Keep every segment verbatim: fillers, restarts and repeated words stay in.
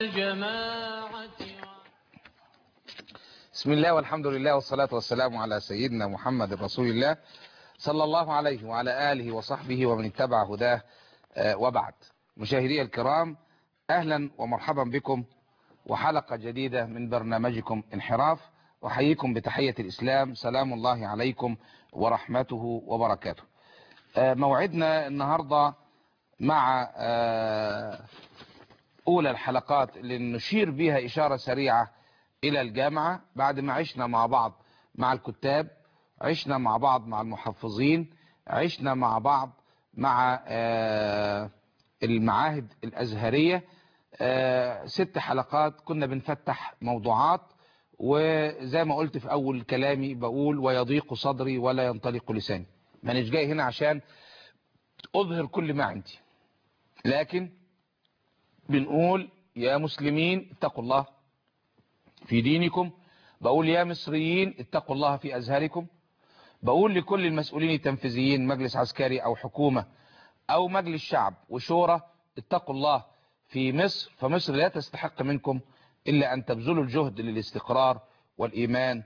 الجماعة. بسم الله والحمد لله والصلاة والسلام على سيدنا محمد رسول الله صلى الله عليه وعلى آله وصحبه ومن اتبع هداه. وبعد، مشاهدي الكرام، أهلا ومرحبا بكم وحلقة جديدة من برنامجكم انحراف. أحييكم بتحية الإسلام، سلام الله عليكم ورحمته وبركاته. موعدنا النهاردة مع أولى الحلقات اللي نشير بها إشارة سريعة إلى الجامعة، بعد ما عشنا مع بعض مع الكتاب، عشنا مع بعض مع المحفظين، عشنا مع بعض مع المعاهد الأزهرية. ست حلقات كنا بنفتح موضوعات، وزي ما قلت في أول كلامي بقول ويضيق صدري ولا ينطلق لساني. ما نش جاي هنا عشان أظهر كل ما عندي، لكن بنقول يا مسلمين اتقوا الله في دينكم، بقول يا مصريين اتقوا الله في أزهركم، بقول لكل المسؤولين التنفيذيين، مجلس عسكري أو حكومة أو مجلس شعب وشورى، اتقوا الله في مصر، فمصر لا تستحق منكم إلا أن تبذلوا الجهد للاستقرار والإيمان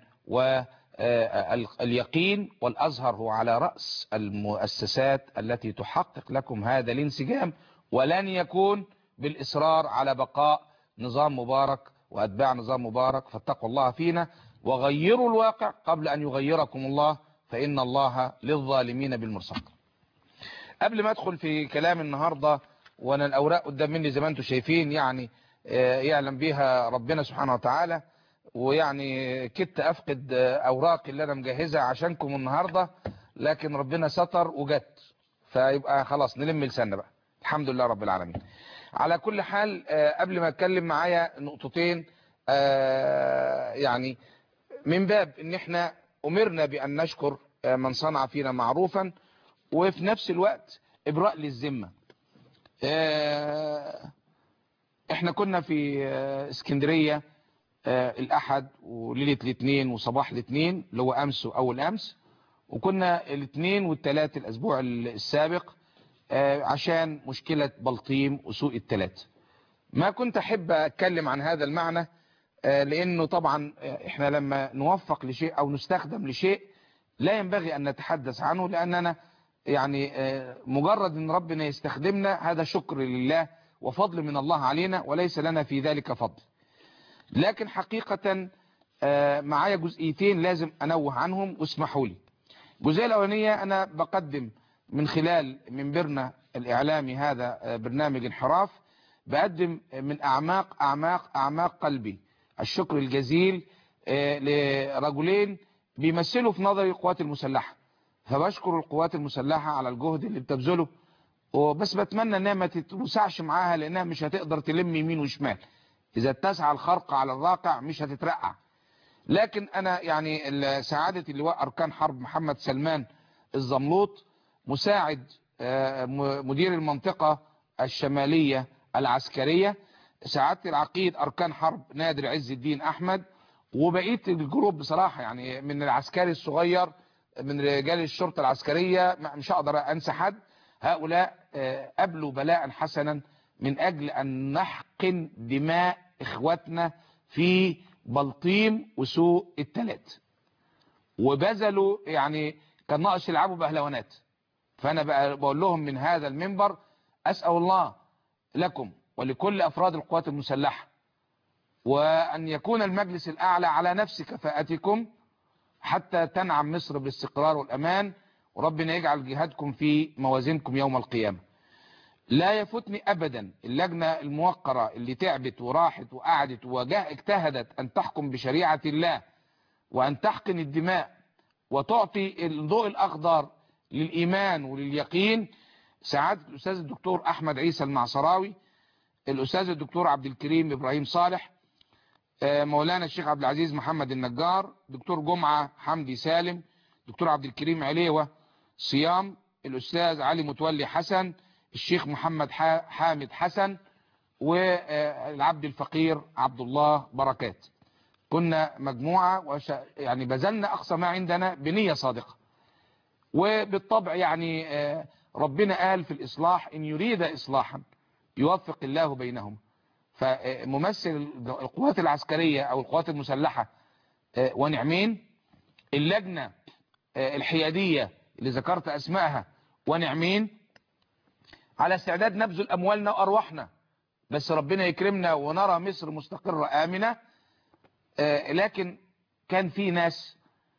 واليقين، والأزهر هو على رأس المؤسسات التي تحقق لكم هذا الانسجام، ولن يكون بالإصرار على بقاء نظام مبارك وأتباع نظام مبارك. فاتقوا الله فينا وغيروا الواقع قبل أن يغيركم الله، فإن الله للظالمين بالمرصاد. قبل ما أدخل في كلام النهاردة، وأنا الأوراق قدام مني زي ما أنتم شايفين، يعني يعلم بها ربنا سبحانه وتعالى، ويعني كدت أفقد أوراقي اللي أنا مجهزها عشانكم النهاردة، لكن ربنا ستر وجت، فيبقى خلاص نلم لساننا بقى، الحمد لله رب العالمين. على كل حال، قبل ما اتكلم معايا نقطتين، يعني من باب ان احنا امرنا بان نشكر من صنع فينا معروفا، وفي نفس الوقت ابراء للذمه. احنا كنا في اسكندريه الاحد وليله الاثنين وصباح الاثنين اللي هو امس واول امس، وكنا الاثنين والثلاث الاسبوع السابق عشان مشكلة بلطيم وسوق التلات. ما كنت احب اتكلم عن هذا المعنى، لانه طبعا احنا لما نوفق لشيء او نستخدم لشيء لا ينبغي ان نتحدث عنه، لاننا يعني مجرد ان ربنا يستخدمنا هذا شكر لله وفضل من الله علينا، وليس لنا في ذلك فضل. لكن حقيقة معايا جزئيتين لازم انوه عنهم، واسمحوا لي. الجزئية الاولانية، انا بقدم من خلال منبرنا الإعلامي هذا برنامج انحراف، بقدم من أعماق أعماق أعماق قلبي الشكر الجزيل لرجلين بيمثلوا في نظري القوات المسلحة، فبشكر القوات المسلحة على الجهد اللي بتبذله، وبس بتمنى انها ما تتوسعش معاها، لانها مش هتقدر تلم يمين وشمال. اذا اتسع الخرق على الراقع مش هتترقع. لكن انا يعني سعادة اللواء اركان حرب محمد سلمان الزملوط، مساعد مدير المنطقة الشمالية العسكرية، سعادة العقيد أركان حرب نادر عز الدين أحمد، وبقية الجروب بصراحة، يعني من العسكري الصغير من رجال الشرطة العسكرية مش هقدر أنسى حد. هؤلاء قبلوا بلاء حسنا من أجل أن نحقن دماء إخواتنا في بلطيم وسوق التلات، وبذلوا يعني كان ناقص يلعبوا بهلوانات. فأنا بقى بقول لهم من هذا المنبر، أسأل الله لكم ولكل أفراد القوات المسلحة، وأن يكون المجلس الأعلى على نفس كفاءتكم حتى تنعم مصر بالاستقرار والأمان، وربنا يجعل جهادكم في موازينكم يوم القيامة. لا يفوتني أبدا اللجنة الموقرة اللي تعبت وراحت وقعدت واجتهدت أن تحكم بشريعة الله، وأن تحقن الدماء وتعطي الضوء الأخضر للإيمان ولليقين. سعادة الأستاذ الدكتور أحمد عيسى المعصراوي، الأستاذ الدكتور عبد الكريم إبراهيم صالح، مولانا الشيخ عبد العزيز محمد النجار، دكتور جمعة حمدي سالم، دكتور عبد الكريم عليوة صيام، الأستاذ علي متولي حسن، الشيخ محمد حامد حسن، والعبد الفقير عبد الله بركات. كنا مجموعة وش يعني بذلنا أقصى ما عندنا بنية صادقة، وبالطبع يعني ربنا قال في الإصلاح إن يريد إصلاحا يوفق الله بينهم. فممثل القوات العسكرية او القوات المسلحة ونعمين، اللجنة الحيادية اللي ذكرت اسمائها ونعمين، على استعداد نبذل اموالنا وارواحنا بس ربنا يكرمنا ونرى مصر مستقرة آمنة. لكن كان في ناس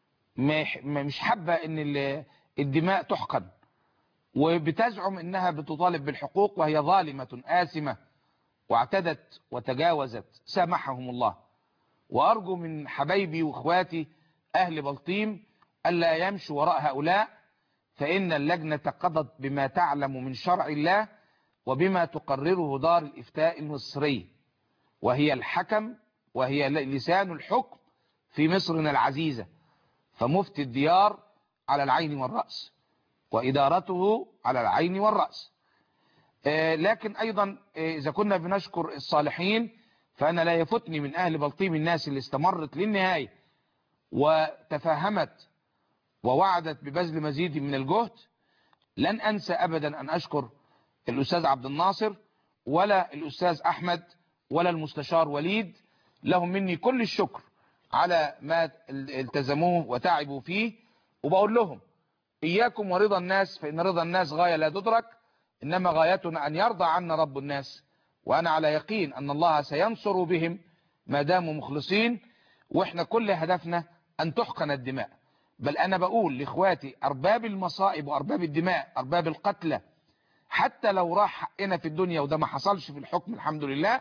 مش حابة ان الدماء تحقن، وبتزعم انها بتطالب بالحقوق، وهي ظالمة آثمة واعتدت وتجاوزت، سامحهم الله. وارجو من حبايبي واخواتي اهل بلطيم الا يمشوا وراء هؤلاء، فان اللجنة قضت بما تعلم من شرع الله وبما تقرره دار الافتاء المصري، وهي الحكم وهي لسان الحكم في مصرنا العزيزة. فمفتي الديار على العين والرأس، وإدارته على العين والرأس. آه لكن أيضا آه إذا كنا بنشكر الصالحين، فأنا لا يفتني من أهل بلطيم الناس اللي استمرت للنهاية وتفاهمت ووعدت ببذل مزيد من الجهد. لن أنسى أبدا أن أشكر الأستاذ عبد الناصر ولا الأستاذ أحمد ولا المستشار وليد، لهم مني كل الشكر على ما التزموه وتعبوا فيه. وبقول لهم إياكم ورضا الناس، فإن رضا الناس غاية لا تدرك، إنما غايتنا أن يرضى عنا رب الناس، وأنا على يقين أن الله سينصر بهم ما داموا مخلصين. وإحنا كل هدفنا أن تحقن الدماء. بل أنا بقول لإخواتي أرباب المصائب وأرباب الدماء، أرباب القتلى، حتى لو راح حقنا في الدنيا، وده ما حصلش في الحكم الحمد لله،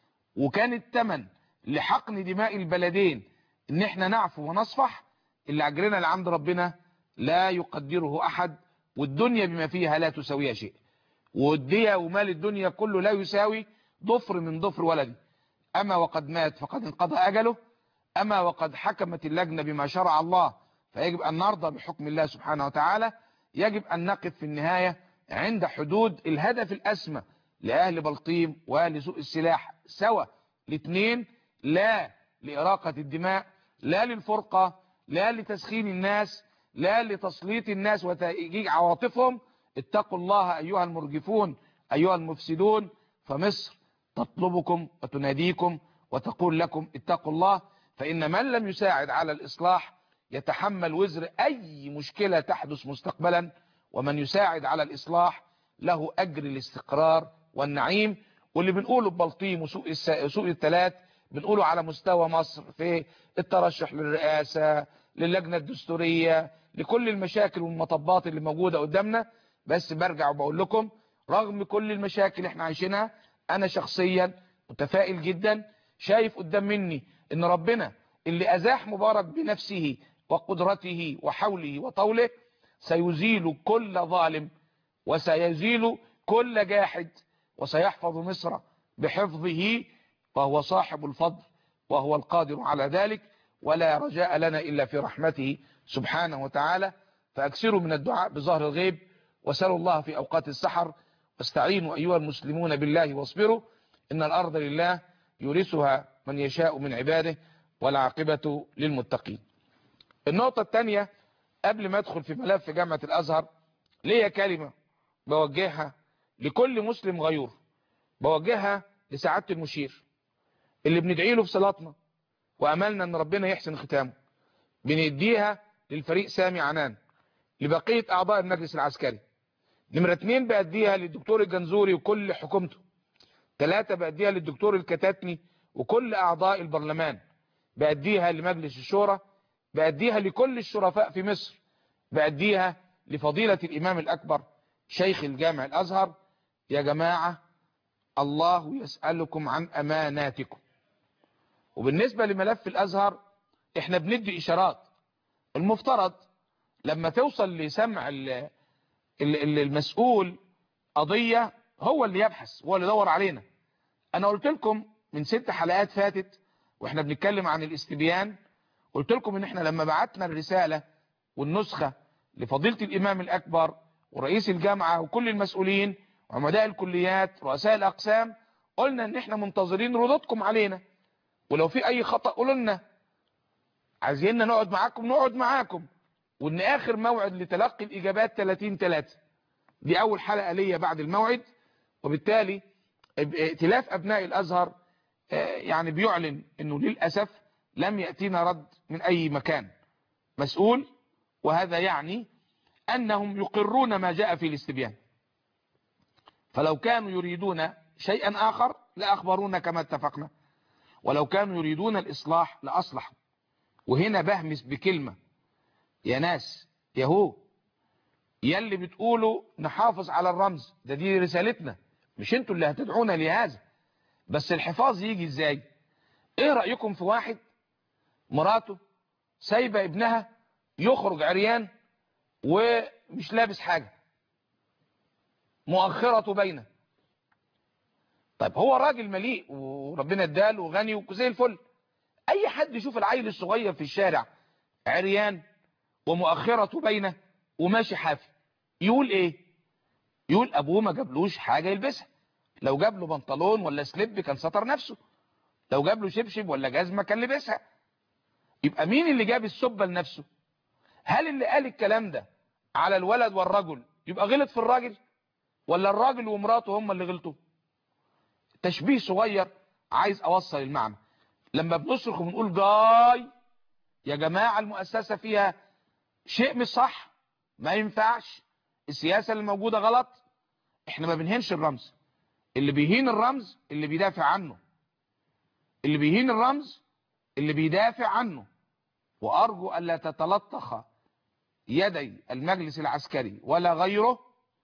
وكان الثمن لحقن دماء البلدين ان احنا نعفو ونصفح، اللي اجرنا اللي عند ربنا لا يقدره احد، والدنيا بما فيها لا تساويها شيء، والدية ومال الدنيا كله لا يساوي ضفر من ضفر ولدي. اما وقد مات فقد انقضى اجله، اما وقد حكمت اللجنة بما شرع الله، فيجب ان نرضى بحكم الله سبحانه وتعالى. يجب ان نقف في النهاية عند حدود الهدف الاسمى لأهل بلطيم وأهل سوق السلاح سوا الاثنين، لا لإراقة الدماء، لا للفرقة، لا لتسخين الناس، لا لتسليط الناس وتأجيج عواطفهم. اتقوا الله أيها المرجفون أيها المفسدون، فمصر تطلبكم وتناديكم وتقول لكم اتقوا الله، فإن من لم يساعد على الإصلاح يتحمل وزر أي مشكلة تحدث مستقبلا، ومن يساعد على الإصلاح له أجر الاستقرار والنعيم. واللي بنقوله ببلطيم وسوق الس... سوق الثلاث بنقوله على مستوى مصر في الترشح للرئاسة، للجنة الدستورية، لكل المشاكل والمطبات اللي موجودة قدامنا. بس برجع وبقول لكم رغم كل المشاكل اللي احنا عايشينها، انا شخصيا متفائل جدا، شايف قدام مني ان ربنا اللي ازاح مبارك بنفسه وقدرته وحوله وطوله سيزيل كل ظالم وسيزيل كل جاحد، وسيحفظ مصر بحفظه، وهو صاحب الفضل وهو القادر على ذلك، ولا رجاء لنا إلا في رحمته سبحانه وتعالى. فأكثروا من الدعاء بظهر الغيب، وسألوا الله في أوقات السحر، واستعينوا أيها المسلمون بالله واصبروا، إن الأرض لله يورثها من يشاء من عباده، والعاقبة للمتقين. النقطة الثانية قبل ما أدخل في ملف جامعة الأزهر، ليا كلمة بوجهها لكل مسلم غيور، بوجهها لسعادة المشير اللي بندعي له في صلاتنا وأملنا أن ربنا يحسن ختامه. بنديها للفريق سامي عنان، لبقية أعضاء المجلس العسكري. نمرة اتنين بأديها للدكتور الجنزوري وكل حكومته. ثلاثة بأديها للدكتور الكتاتني وكل أعضاء البرلمان. بأديها لمجلس الشورى، بأديها لكل الشرفاء في مصر، بأديها لفضيلة الإمام الأكبر شيخ الجامع الأزهر. يا جماعة الله يسألكم عن أماناتكم. وبالنسبة لملف الأزهر احنا بندي إشارات، المفترض لما توصل لسمع المسؤول قضية هو اللي يبحث، هو اللي يدور علينا. أنا قلت لكم من ست حلقات فاتت واحنا بنتكلم عن الاستبيان، قلت لكم ان احنا لما بعتنا الرسالة والنسخة لفضيلة الإمام الأكبر ورئيس الجامعة وكل المسؤولين وعمداء الكليات رؤساء الأقسام، قلنا ان احنا منتظرين ردودكم علينا، ولو في اي خطأ قولوا لنا، عايزيننا نقعد معاكم نقعد معاكم، وان اخر موعد لتلقي الاجابات ثلاثين ثلاثة. دي اول حلقة ليا بعد الموعد، وبالتالي ائتلاف ابناء الازهر يعني بيعلن انه للأسف لم يأتينا رد من اي مكان مسؤول، وهذا يعني انهم يقرون ما جاء في الاستبيان. فلو كانوا يريدون شيئا اخر لاخبرونا كما اتفقنا، ولو كانوا يريدون الاصلاح لاصلحوا. وهنا بهمس بكلمة يا ناس يهو، يلي بتقولوا نحافظ على الرمز ده، دي رسالتنا، مش انتوا اللي هتدعونا لهذا. بس الحفاظ يجي ازاي؟ ايه رأيكم في واحد مراته سايبه ابنها يخرج عريان ومش لابس حاجة، مؤخرته باينه؟ طيب هو راجل مليء وربنا اداله وغني وزي الفل، اي حد يشوف العيل الصغير في الشارع عريان ومؤخرته باينه وماشي حافي يقول ايه؟ يقول ابوه ما جابلوش حاجه يلبسها. لو جاب له بنطلون ولا سليب كان ستر نفسه، لو جاب له شبشب ولا جزمه كان لبسها. يبقى مين اللي جاب السبه لنفسه؟ هل اللي قال الكلام ده على الولد والرجل يبقى غلط في الراجل، ولا الراجل ومراته هم اللي غلطوا؟ تشبيه صغير عايز اوصل المعنى. لما بنصرخ وبنقول جاي يا جماعه المؤسسه فيها شيء مش صح، ما ينفعش، السياسه اللي موجوده غلط، احنا ما بنهينش الرمز. اللي بيهين الرمز اللي بيدافع عنه، اللي بيهين الرمز اللي بيدافع عنه. وارجو الا تتلطخ يدي المجلس العسكري ولا غيره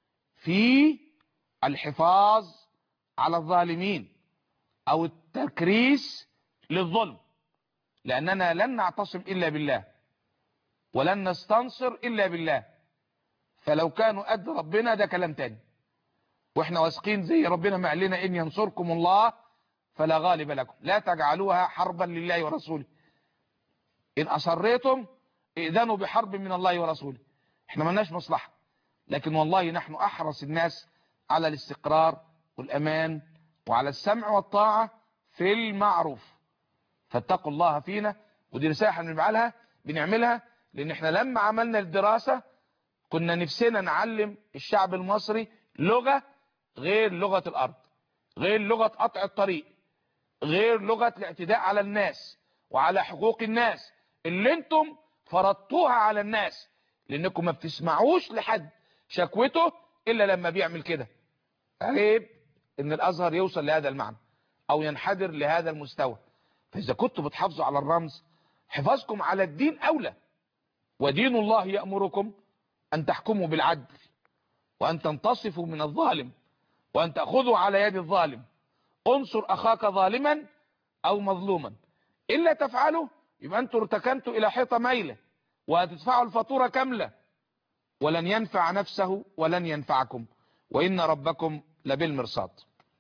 في الحفاظ على الظالمين او التكريس للظلم، لاننا لن نعتصم الا بالله ولن نستنصر الا بالله. فلو كانوا قد ربنا ده كلام تاني، واحنا واثقين زي ربنا ما قال لنا ان ينصركم الله فلا غالب لكم، لا تجعلوها حربا لله ورسوله، ان اصريتم ائذنوا بحرب من الله ورسوله. احنا ملناش مصلحه، لكن والله نحن احرص الناس على الاستقرار والامان وعلى السمع والطاعه في المعروف. فاتقوا الله فينا. ودي رساله احنا بنعملها بنعملها لان احنا لما عملنا الدراسه كنا نفسنا نعلم الشعب المصري لغه غير لغه الارض، غير لغه قطع الطريق، غير لغه الاعتداء على الناس وعلى حقوق الناس اللي انتم فرضتوها على الناس، لانكم ما بتسمعوش لحد شكوته الا لما بيعمل كده. عيب ان الازهر يوصل لهذا المعنى او ينحدر لهذا المستوى. فاذا كنتوا بتحافظوا على الرمز، حفاظكم على الدين اولى. ودين الله يأمركم ان تحكموا بالعدل وان تنتصفوا من الظالم وان تأخذوا على يد الظالم. انصر اخاك ظالما او مظلوما، الا تفعلوا يبقى انتوا ارتكنتوا الى حيطه مايله وهتدفعوا الفاتوره كامله، ولن ينفع نفسه ولن ينفعكم، وان ربكم لبالمرصاد.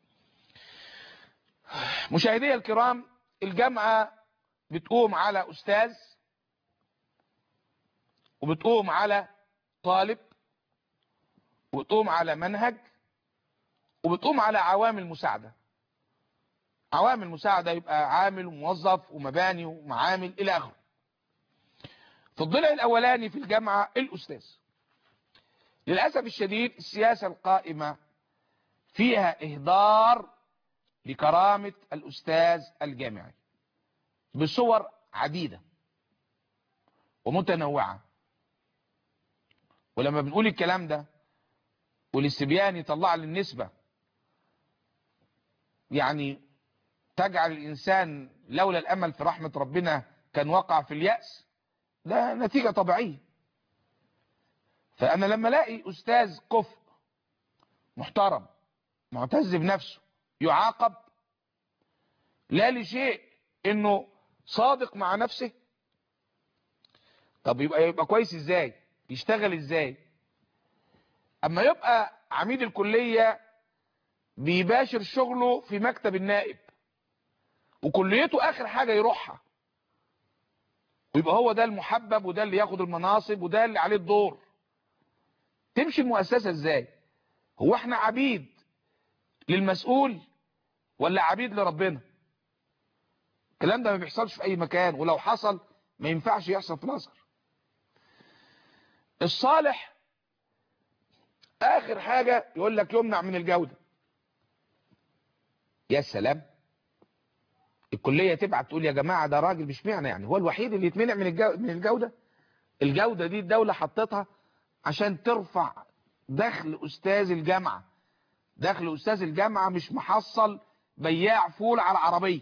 مشاهدي الكرام، الجامعه بتقوم على استاذ وبتقوم على طالب وبتقوم على منهج وبتقوم على عوامل مساعده. عوامل مساعده يبقى عامل وموظف ومباني ومعامل الى اخره. في الضلع الاولاني في الجامعه الاستاذ. للاسف الشديد السياسه القائمه فيها اهدار لكرامه الاستاذ الجامعي بصور عديده ومتنوعه. ولما بنقول الكلام ده والاستبيان يطلع لي النسبه يعني تجعل الانسان لولا الامل في رحمه ربنا كان وقع في اليأس، ده نتيجه طبيعيه. فانا لما الاقي استاذ كفء محترم معتز بنفسه يعاقب لا لشيء انه صادق مع نفسه، طب يبقى يبقى كويس ازاي؟ يشتغل ازاي؟ اما يبقى عميد الكليه بيباشر شغله في مكتب النائب وكليته اخر حاجه يروحها، ويبقى هو ده المحبب وده اللي ياخد المناصب وده اللي عليه الدور، تمشي المؤسسه ازاي؟ هو احنا عبيد للمسؤول ولا عبيد لربنا؟ الكلام ده ما بيحصلش في اي مكان، ولو حصل ما ينفعش يحصل في الازهر. الصالح اخر حاجه يقول لك يمنع من الجوده. يا سلام، الكلية تبعت تقول يا جماعة ده راجل مش معنى، يعني هو الوحيد اللي يتمنع من الجو من الجودة. الجودة دي الدولة حطتها عشان ترفع دخل أستاذ الجامعة. دخل أستاذ الجامعة مش محصل بياع فول على عربية.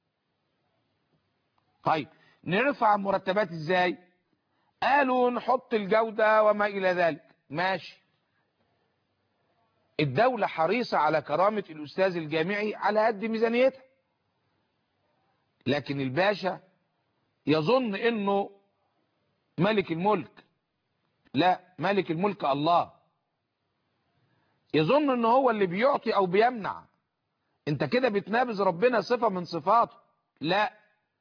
طيب نرفع المرتبات ازاي؟ قالوا نحط الجودة وما إلى ذلك. ماشي، الدولة حريصة على كرامة الأستاذ الجامعي على قد ميزانيتها، لكن الباشا يظن انه ملك الملك. لا، ملك الملك الله. يظن انه هو اللي بيعطي او بيمنع. انت كده بتنابذ ربنا صفة من صفاته. لا،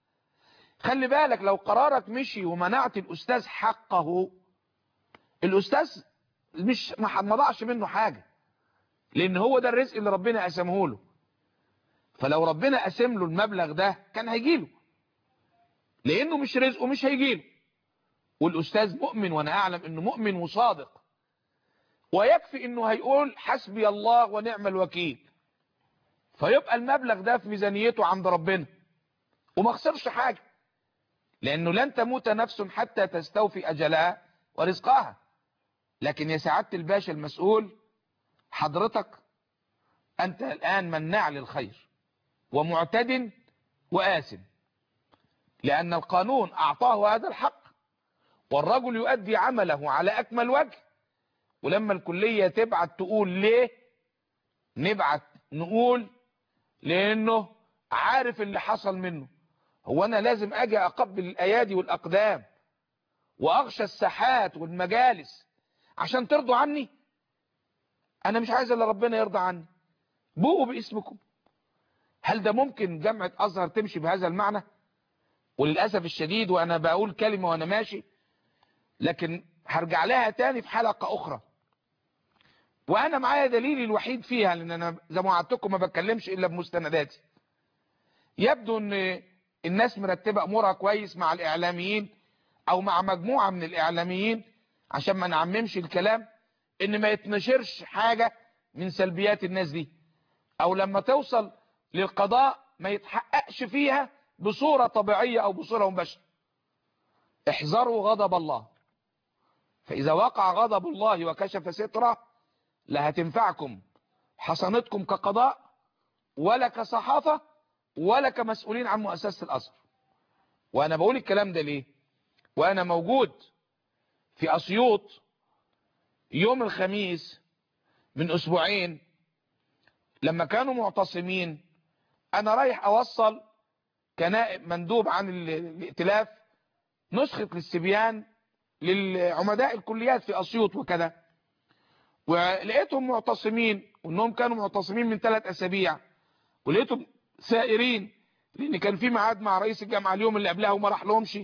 خلي بالك، لو قرارك مشي ومنعت الاستاذ حقه، الاستاذ مش ما ضاعش منه حاجة، لان هو ده الرزق اللي ربنا قسمه له. فلو ربنا قسم له المبلغ ده كان هيجيله، لانه مش رزقه مش هيجيله. والاستاذ مؤمن، وانا اعلم انه مؤمن وصادق، ويكفي انه هيقول حسبي الله ونعم الوكيل، فيبقى المبلغ ده في ميزانيته عند ربنا وما خسرش حاجة، لانه لن تموت نفس حتى تستوفي اجلها ورزقها. لكن يا سعادة الباشا المسؤول، حضرتك انت الان مناع للخير ومعتد وآثم، لان القانون اعطاه هذا الحق، والرجل يؤدي عمله على اكمل وجه. ولما الكلية تبعت تقول ليه، نبعت نقول لانه عارف اللي حصل منه. هو انا لازم اجي اقبل الايادي والاقدام واغشى الساحات والمجالس عشان ترضوا عني؟ انا مش عايز الا ربنا يرضى عني. بوقوا باسمكم. هل ده ممكن جامعة ازهر تمشي بهذا المعنى؟ وللأسف الشديد، وانا بقول كلمة وانا ماشي، لكن هرجع لها تاني في حلقة اخرى، وانا معايا دليلي الوحيد فيها، لان انا زي ما وعدتكم ما بتكلمش الا بمستنداتي. يبدو ان الناس مرتبة امورها كويس مع الاعلاميين او مع مجموعة من الاعلاميين، عشان ما نعممش الكلام، ان ما يتنشرش حاجة من سلبيات الناس دي، او لما توصل للقضاء ما يتحققش فيها بصورة طبيعية او بصورة مباشرة. احذروا غضب الله، فاذا وقع غضب الله وكشف ستره لا هتنفعكم حصانتكم كقضاء ولا كصحافة ولا كمسؤولين عن مؤسسة الازهر. وانا بقول الكلام ده ليه؟ وانا موجود في اسيوط يوم الخميس من اسبوعين لما كانوا معتصمين، انا رايح اوصل كنائب مندوب عن الائتلاف نسخة للسبيان للعمداء الكليات في اسيوط وكذا، ولقيتهم معتصمين، وانهم كانوا معتصمين من ثلاث اسابيع، ولقيتهم سائرين لان كان في ميعاد مع رئيس الجامعة اليوم اللي قبلها وما راح لهمش.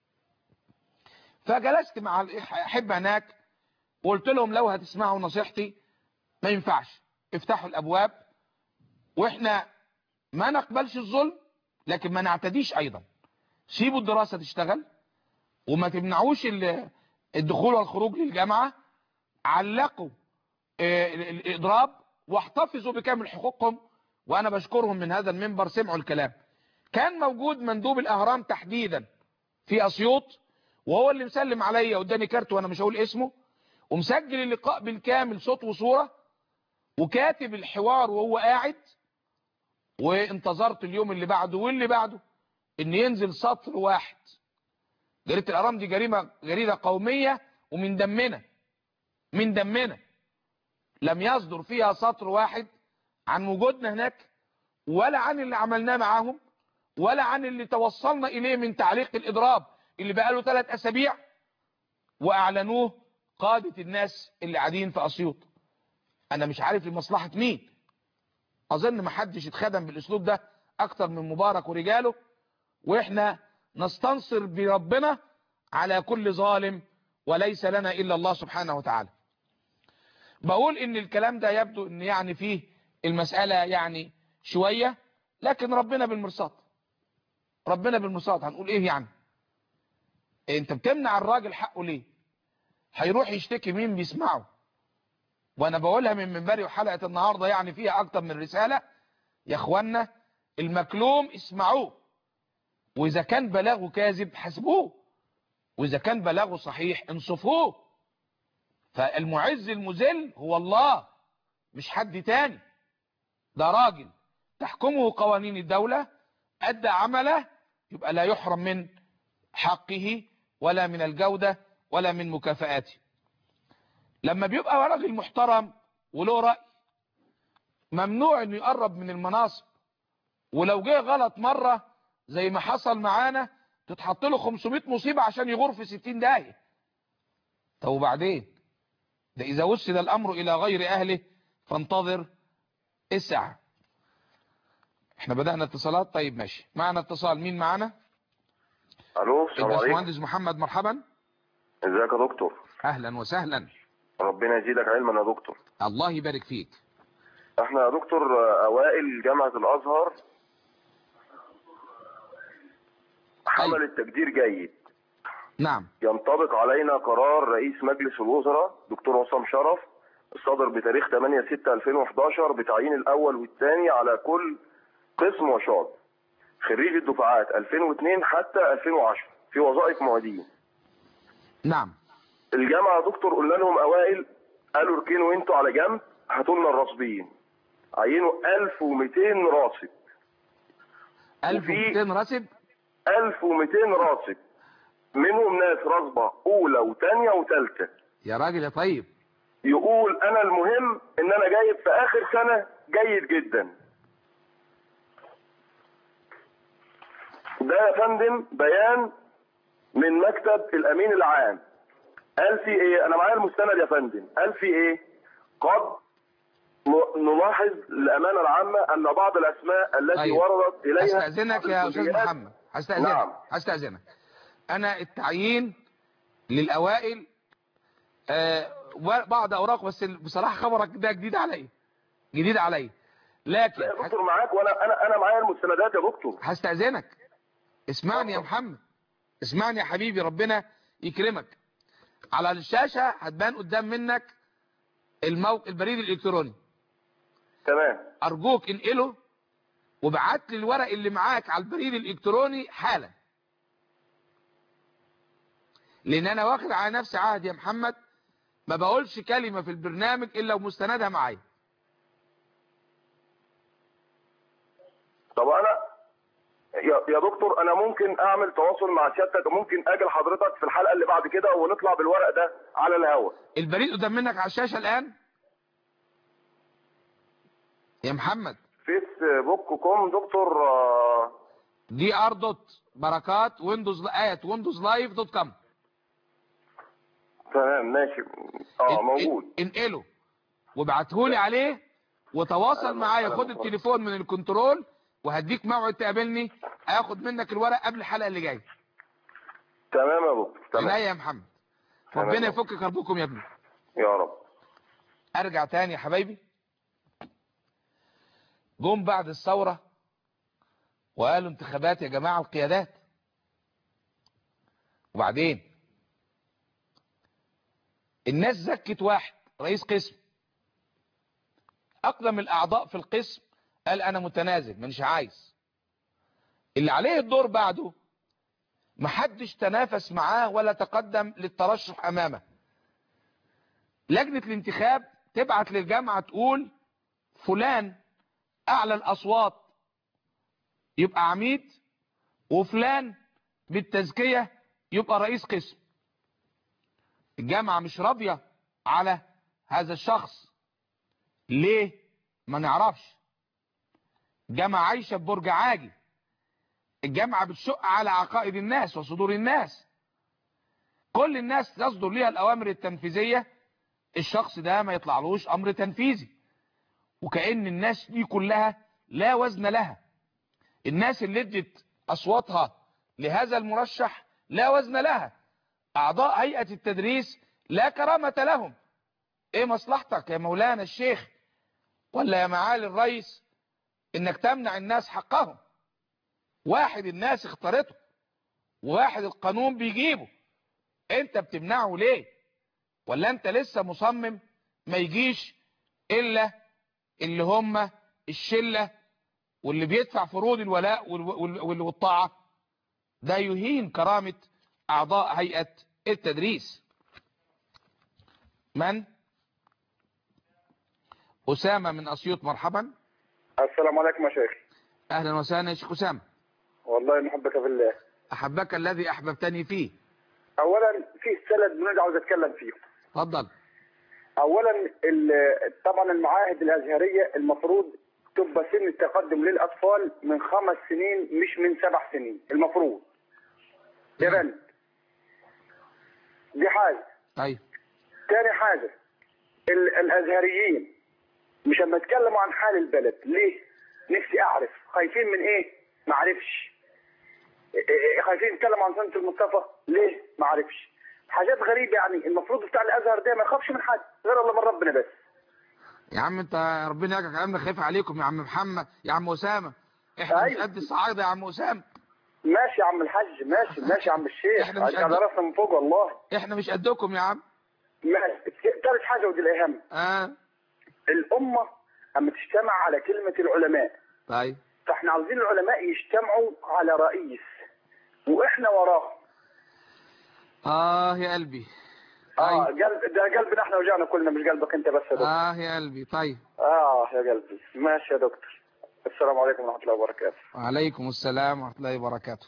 فجلست مع الاحبة هناك وقلت لهم لو هتسمعوا نصيحتي ما ينفعش، افتحوا الابواب، واحنا ما نقبلش الظلم لكن ما نعتديش ايضا. سيبوا الدراسة تشتغل وما تمنعوش الدخول والخروج للجامعة، علقوا الاضراب واحتفظوا بكامل حقوقهم. وانا بشكرهم من هذا المنبر، سمعوا الكلام. كان موجود مندوب الاهرام تحديدا في اسيوط، وهو اللي مسلم عليا واداني كارت وانا مش هقول اسمه، ومسجل اللقاء بالكامل صوت وصورة، وكاتب الحوار وهو قاعد. وانتظرت اليوم اللي بعده واللي بعده ان ينزل سطر واحد. جريدة الاهرام دي جريمة جريدة قومية ومن دمنا من دمنا لم يصدر فيها سطر واحد عن وجودنا هناك، ولا عن اللي عملناه معاهم، ولا عن اللي توصلنا اليه من تعليق الاضراب اللي بقاله ثلاث اسابيع واعلنوه قادة الناس اللي قاعدين في اسيوط. انا مش عارف لمصلحة مين. اظن ما حدش اتخدم بالاسلوب ده اكتر من مبارك ورجاله، واحنا نستنصر بربنا على كل ظالم، وليس لنا الا الله سبحانه وتعالى. بقول ان الكلام ده يبدو ان يعني فيه المسألة يعني شوية، لكن ربنا بالمرصاد. ربنا بالمرصاد. هنقول ايه يعني؟ انت بتمنع الراجل حقه ليه؟ هيروح يشتكي مين بيسمعه؟ وانا بقولها من منبري، وحلقة النهاردة يعني فيها اكتر من رسالة. يا اخوانا، المكلوم اسمعوه، واذا كان بلاغه كاذب حاسبوه، واذا كان بلاغه صحيح انصفوه. فالمعز المذل هو الله مش حد تاني، ده راجل تحكمه قوانين الدولة، ادى عمله يبقى لا يحرم من حقه ولا من الجودة ولا من مكافآته. لما بيبقى راجل محترم وله رأي ممنوع انه يقرب من المناصب، ولو جه غلط مرة زي ما حصل معانا تتحط له خمسمائة مصيبة عشان يغور في ستين داهية. طب وبعدين؟ ده اذا وسد الامر الى غير اهله فانتظر الساعة. احنا بدأنا اتصالات. طيب ماشي، معنا اتصال. مين معنا؟ الو، السلام عليكم. الباشمهندس محمد، مرحبا. ازيك يا دكتور؟ اهلا وسهلا. ربنا يزيدك علما يا دكتور. الله يبارك فيك. احنا يا دكتور اوائل جامعة الازهر حملت تقدير جيد. نعم. ينطبق علينا قرار رئيس مجلس الوزراء دكتور عصام شرف الصادر بتاريخ ثمانية ستة ألفين وحداشر بتعيين الاول والثاني على كل قسم وشاط خريج الدفعات ألفين واثنين حتى ألفين وعشرة في وظائف معيدين. نعم. الجامعة يا دكتور قلنا لهم اوائل، قالوا اركنوا انتوا على جنب، هاتوا لنا الراسبين. عينوا ألف ومئتين راسب. ألف ومئتين راسب؟ ألف ومئتين راسب، منهم ناس راسبة أولى وثانية وثالثة. يا راجل يا طيب. يقول أنا المهم إن أنا جايب في آخر سنة جيد جدا. ده يا فندم بيان من مكتب الأمين العام. قال في إيه؟ أنا معايا المستند يا فندم. قال في إيه؟ قد نلاحظ الأمانة العامة أن بعض الأسماء التي طيب. وردت إليها. هستأذنك يا أستاذ محمد، هستأذنك. نعم. هستأذنك. أنا التعيين للأوائل آه بعض أوراق، بس بصراحة خبرك ده جديد علي، جديد علي. لكن لا يا دكتور معاك، وأنا أنا أنا معايا المستندات يا دكتور. هستأذنك. اسمعني يا محمد، اسمعني يا حبيبي، ربنا يكرمك. على الشاشة هتبان قدام منك الموقع البريد الإلكتروني. تمام. أرجوك انقله وابعت لي الورق اللي معاك على البريد الإلكتروني حالا، لأن أنا واخد على نفسي عهد يا محمد ما بقولش كلمة في البرنامج إلا ومستندها معايا. طب أنا يا يا دكتور أنا ممكن أعمل تواصل مع سيادتك، ممكن أجي لحضرتك في الحلقة اللي بعد كده ونطلع بالورق ده على الهواء. البريد قدام منك على الشاشة الآن يا محمد. فيسبوك كوم دكتور دي ار دوت بركات ويندوز ات ويندوز لايف دوت كوم. تمام ماشي. اه موجود. انقله وابعتهولي عليه وتواصل معايا. خد التليفون من الكنترول وهديك موعد تقابلني اخد منك الورق قبل الحلقه اللي جايه. تمام يا دكتور. تمام. عناية يا محمد. ربنا يفك كربكم يا ابني. يا رب. ارجع تاني يا حبايبي. جم بعد الثوره وقالوا انتخابات يا جماعه القيادات. وبعدين الناس زكت واحد رئيس قسم، اقدم الاعضاء في القسم قال انا متنازل مانيش عايز. اللي عليه الدور بعده محدش تنافس معاه ولا تقدم للترشح امامه. لجنة الانتخاب تبعت للجامعة تقول فلان اعلى الاصوات يبقى عميد، وفلان بالتزكية يبقى رئيس قسم. الجامعة مش راضية على هذا الشخص. ليه؟ ما نعرفش. الجامعة عايشة في برج عاجي. الجامعة بتشق على عقائد الناس وصدور الناس. كل الناس تصدر ليها الأوامر التنفيذية، الشخص ده ما يطلعلوش أمر تنفيذي. وكأن الناس دي كلها لا وزن لها. الناس اللي ادت أصواتها لهذا المرشح لا وزن لها. أعضاء هيئة التدريس لا كرامة لهم. إيه مصلحتك يا مولانا الشيخ ولا يا معالي الرئيس إنك تمنع الناس حقهم؟ واحد الناس اختارته وواحد القانون بيجيبه، انت بتمنعه ليه؟ ولا انت لسه مصمم ما يجيش الا اللي هم الشلة واللي بيدفع فروض الولاء والطاعة ده يهين كرامة أعضاء هيئة التدريس. من؟ أسامة من أسيوط، مرحبا. السلام عليكم يا شيخ. أهلا وسهلا يا شيخ أسامة. والله نحبك في الله. أحبك الذي أحببتني فيه. أولا في ثلاث بنود عاوز أتكلم فيهم. اتفضل. أولا طبعا المعاهد الأزهرية المفروض تبقى سن التقدم للأطفال من خمس سنين مش من سبع سنين المفروض. يا بنت دي حاجة. طيب. تاني حاجة الأزهريين مش لما يتكلموا عن حال البلد ليه؟ نفسي أعرف خايفين من إيه؟ معرفش. خايفين يتكلموا عن سنة المصطفى ليه؟ معرفش. حاجات غريبة يعني. المفروض بتاع الأزهر ده ما يخافش من حد غير الله من ربنا بس. يا عم انت ربنا يجعل كلامنا خايف عليكم يا عم محمد يا عم أسامة. احنا أيوة. مش قد الصعايدة يا عم أسامة. ماشي يا عم الحاج، ماشي ماشي يا عم الشيخ. احنا مش على راسنا من فوق والله. احنا مش قدكم يا عم. ماشي. ثالث حاجة ودي الأهم. اه الأمة اما تجتمع على كلمة العلماء. طيب. فاحنا عاوزين العلماء يجتمعوا على رئيس واحنا وراهم. اه يا قلبي. طيب. اه قلب ده قلبنا احنا وجعنا كلنا مش قلبك انت بس يا دكتور. اه يا قلبي. طيب. اه يا قلبي. ماشي يا دكتور. السلام عليكم ورحمة الله وبركاته. وعليكم السلام ورحمة الله وبركاته.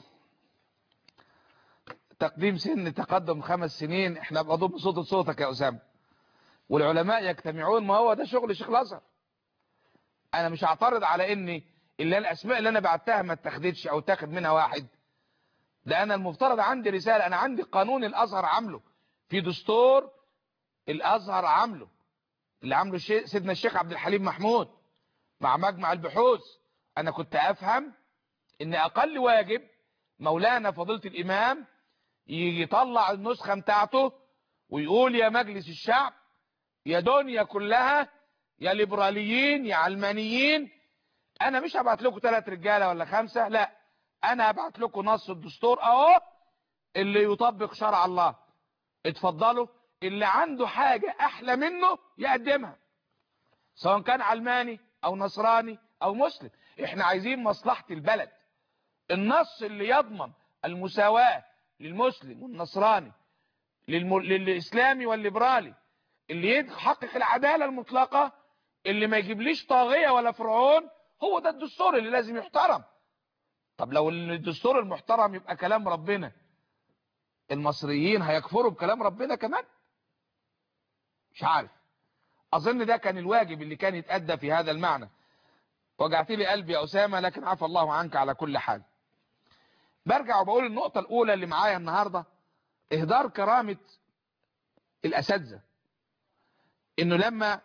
تقديم سن تقدم خمس سنين احنا بضم صوت صوتك يا أسامة. والعلماء يجتمعون، ما هو ده شغل شيخ الازهر. انا مش هعترض على اني الا الاسماء اللي انا بعتها ما اتخذتش او تاخد منها واحد. ده انا المفترض عندي رسالة، انا عندي قانون الازهر عامله، في دستور الازهر عامله اللي عامله سيدنا الشيخ عبد الحليم محمود مع مجمع البحوث. انا كنت افهم ان اقل واجب مولانا فضيلة الامام يطلع النسخة بتاعته ويقول يا مجلس الشعب يا دنيا كلها يا ليبراليين يا علمانيين، انا مش هبعت لكم ثلاث رجاله ولا خمسه، لا انا هبعت لكم نص الدستور اهو اللي يطبق شرع الله. اتفضلوا اللي عنده حاجه احلى منه يقدمها، سواء كان علماني او نصراني او مسلم. احنا عايزين مصلحه البلد. النص اللي يضمن المساواه للمسلم والنصراني للم... للاسلامي والليبرالي، اللي يحقق العداله المطلقه، اللي ما يجيبليش طاغيه ولا فرعون، هو ده الدستور اللي لازم يحترم. طب لو الدستور المحترم يبقى كلام ربنا، المصريين هيكفروا بكلام ربنا كمان؟ مش عارف. اظن ده كان الواجب اللي كان يتأدى في هذا المعنى. وجعت لي قلبي يا أسامة، لكن عفى الله عنك على كل حال. برجع وبقول النقطة الأولى اللي معايا النهاردة إهدار كرامة الأساتذة. إنه لما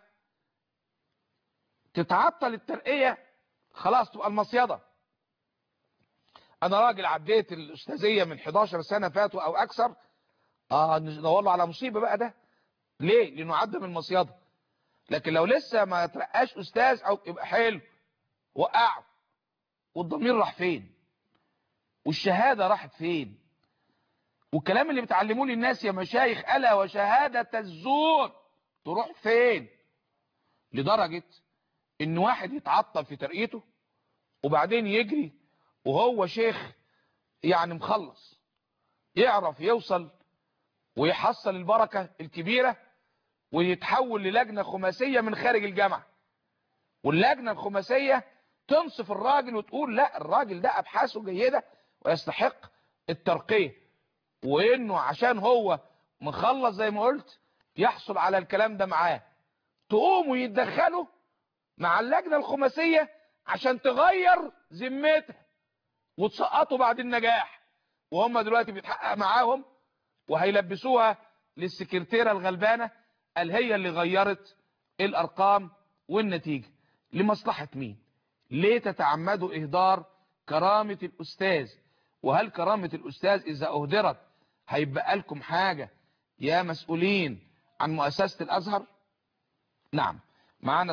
تتعطل الترقية خلاص تبقى المصيدة. أنا راجل عديت الأستاذية من حداشر سنة فاتوا أو أكثر. آه ندور له على مصيبة بقى ده. ليه؟ لأنه عدى من المصيدة. لكن لو لسه ما ترقاش أستاذ أو يبقى حلو، وقعوا. والضمير راح فين؟ والشهادة راحت فين؟ والكلام اللي بتعلموه للناس يا مشايخ ألا وشهادة الزور تروح فين؟ لدرجة إن واحد يتعطل في ترقيته وبعدين يجري وهو شيخ يعني مخلص، يعرف يوصل ويحصل البركة الكبيرة ويتحول للجنة خماسية من خارج الجامعة، واللجنة الخماسية تنصف الراجل وتقول لا الراجل ده أبحاثه جيدة ويستحق الترقية، وإنه عشان هو مخلص زي ما قلت يحصل على الكلام ده معاه. تقوموا يتدخلوا مع اللجنة الخماسية عشان تغير ذمتها وتسقطوا بعد النجاح، وهم دلوقتي بيتحقق معاهم وهيلبسوها للسكرتيرة الغلبانة قال هي اللي غيرت الأرقام والنتيجة. لمصلحة مين؟ ليه تتعمدوا إهدار كرامة الأستاذ؟ وهل كرامة الأستاذ إذا أهدرت هيبقى لكم حاجة يا مسؤولين عن مؤسسة الأزهر؟ نعم. معانا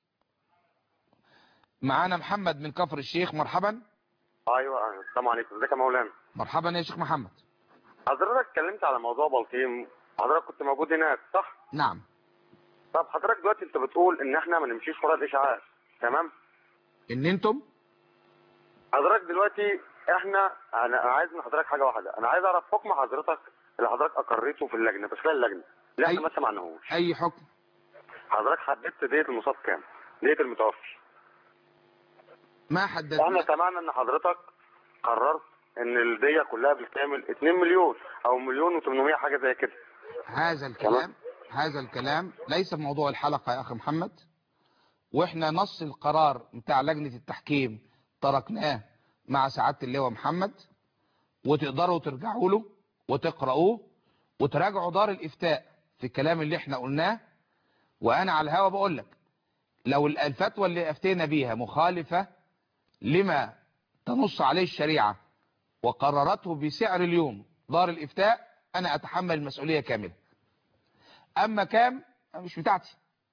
معانا محمد من كفر الشيخ، مرحبا. ايوه السلام عليكم. ازيك يا مولانا؟ مرحبا يا شيخ محمد. حضرتك اتكلمت على موضوع بلطيم، حضرتك كنت موجود هناك صح؟ نعم. طب حضرتك دلوقتي انت بتقول ان احنا ما نمشيش ورا الاشاعات، تمام؟ ان انتم حضرتك دلوقتي احنا انا عايز من حضرتك حاجه واحده، انا عايز اعرف حكم حضرتك اللي حضرتك اقريته في اللجنه، بس لا اللجنه اللي احنا أي- ما سمعناهوش. اي حكم؟ حضرتك حددت دية المصاب كام؟ دية المتوفي. ما احنا حددنا. سمعنا ان حضرتك قررت ان الدية كلها بالكامل اتنين مليون او مليون وتمنمية حاجه زي كده. هذا الكلام هذا الكلام ليس موضوع الحلقة يا اخي محمد، واحنا نص القرار بتاع لجنة التحكيم تركناه مع سعادة اللواء محمد، وتقدروا ترجعوا له وتقرأوه وتراجعوا دار الافتاء في الكلام اللي احنا قلناه. وانا على الهوا بقول لك لو الفتوى اللي افتينا بيها مخالفة لما تنص عليه الشريعة وقررته بسعر اليوم دار الافتاء، انا اتحمل المسؤولية كاملة. اما كام مش بتاعتي.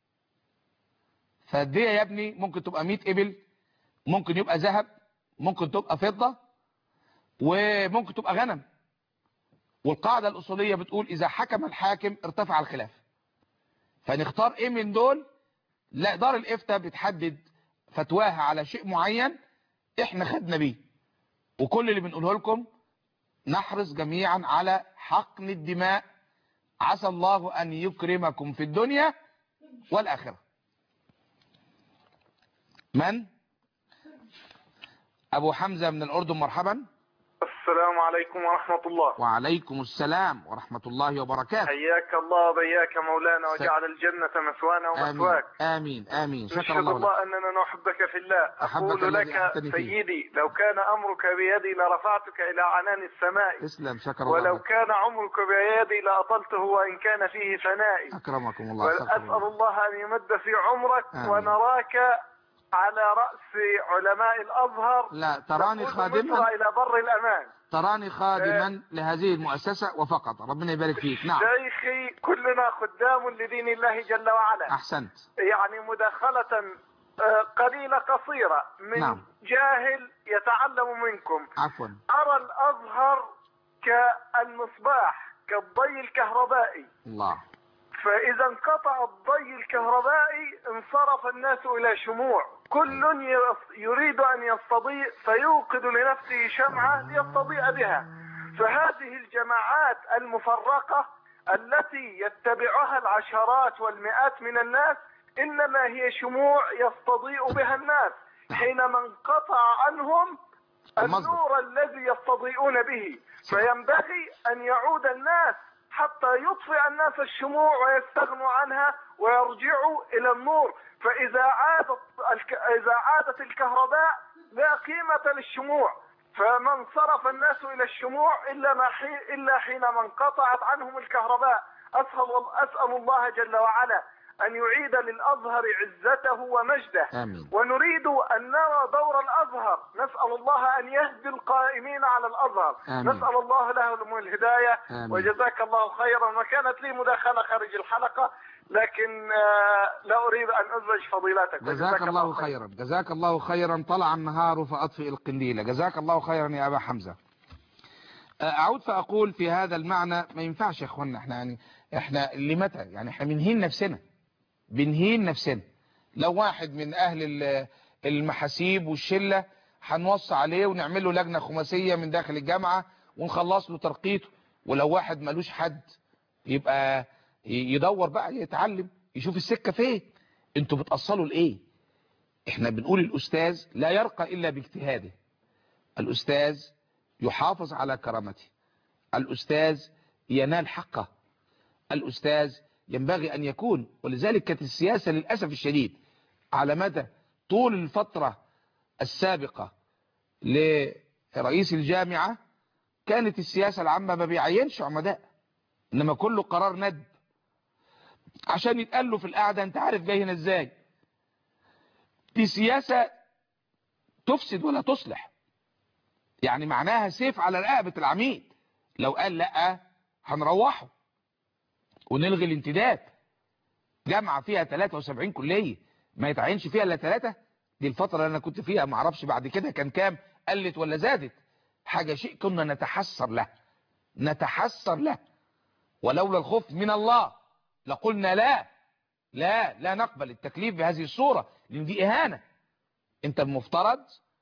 فالدية يا ابني ممكن تبقى مئة ابل، ممكن يبقى ذهب، ممكن تبقى فضة، وممكن تبقى غنم. والقاعدة الاصولية بتقول اذا حكم الحاكم ارتفع الخلاف. فنختار ايه من دول؟ لا، دار الافتاء بتحدد فتواها على شيء معين احنا خدنا بيه. وكل اللي بنقوله لكم نحرص جميعا على حقن الدماء، عسى الله ان يكرمكم في الدنيا والاخرة. من؟ ابو حمزة من الاردن، مرحبا. السلام عليكم ورحمة الله. وعليكم السلام ورحمة الله وبركاته. حياك الله وبياك مولانا وجعل الجنة مثوانا ومثواك. آمين آمين. شكر نشهد الله لك. الله أننا نحبك في الله. أحبك أقول الذي لك أحبتني فيه. سيدي لو كان أمرك بيدي لرفعتك إلى عنان السماء، تسلم. شكر الله ولو لك. كان عمرك بيدي لأطلته وإن كان فيه ثنائي. أكرمكم الله. وأسأل الله أن يمد في عمرك آمين. ونراك على رأس علماء الأزهر. لا تراني تقود خادما مصر إلى بر الأمان. تراني خادما لهذه المؤسسة وفقط. ربنا يبارك فيك. نعم شيخي كلنا خدام لدين الله جل وعلا. أحسنت. يعني مداخلة آه، قليلة قصيرة من نعم. جاهل يتعلم منكم. عفوا. أرى الأزهر كالمصباح، كالضي الكهربائي. الله. فإذا انقطع الضي الكهربائي انصرف الناس إلى شموع، كل يص- يريد أن يستضيء فيوقد لنفسه شمعة ليستضيء بها. فهذه الجماعات المفرقة التي يتبعها العشرات والمئات من الناس إنما هي شموع يستضيء بها الناس حينما انقطع عنهم المصدر. النور الذي يستضيئون به. فينبغي أن يعود الناس حتى يطفئ الناس الشموع ويستغنوا عنها ويرجعوا إلى النور. فإذا عادت الك... إذا عادت الكهرباء لا قيمة للشموع. فما انصرف الناس إلى الشموع إلا ما حين إلا حينما انقطعت عنهم الكهرباء. أسأل أسأل الله جل وعلا أن يعيد للأزهر عزته ومجده. آمين. ونريد أن نرى دور الأزهر. نسأل الله أن يهدي القائمين على الأزهر. آمين. نسأل الله لهم الهداية. آمين. وجزاك الله خيرا. وكانت لي مداخلة خارج الحلقة لكن آه، لا أريد أن أزعج فضيلتك. جزاك الله خيرا. جزاك الله خيرا. طلع النهار فأطفئ القنديل. جزاك الله خيرا يا أبا حمزة. أعود فأقول في هذا المعنى ما ينفعش يا إخوانا. إحنا يعني إحنا لمتى يعني إحنا بنهين نفسنا بنهين نفسنا. لو واحد من أهل المحاسيب والشلة هنوصي عليه ونعمل له لجنة خماسية من داخل الجامعة ونخلص له ترقيته. ولو واحد ملوش حد يبقى يدور بقى يتعلم يشوف السكة فين. انتوا بتأصلوا لإيه؟ احنا بنقول الأستاذ لا يرقى إلا باجتهاده. الأستاذ يحافظ على كرامته. الأستاذ ينال حقه. الأستاذ ينبغي أن يكون. ولذلك كانت السياسة للأسف الشديد على مدى طول الفترة السابقة لرئيس الجامعة كانت السياسة العامة ما بيعينش عمداء، إنما كله قرار ندب عشان يتقال له في القعدة أنت عارف جاي هنا إزاي. دي سياسة تفسد ولا تصلح. يعني معناها سيف على رقبة العميد. لو قال لا هنروحه ونلغي الانتداب. جامعة فيها ثلاثة وسبعين كلية ما يتعينش فيها الا ثلاثة. دي الفترة اللي انا كنت فيها ما اعرفش بعد كده كان كام، قلت ولا زادت. حاجة شيء كنا نتحسر له نتحسر له ولولا الخوف من الله لقلنا لا لا لا نقبل التكليف بهذه الصورة، لان دي اهانة. انت المفترض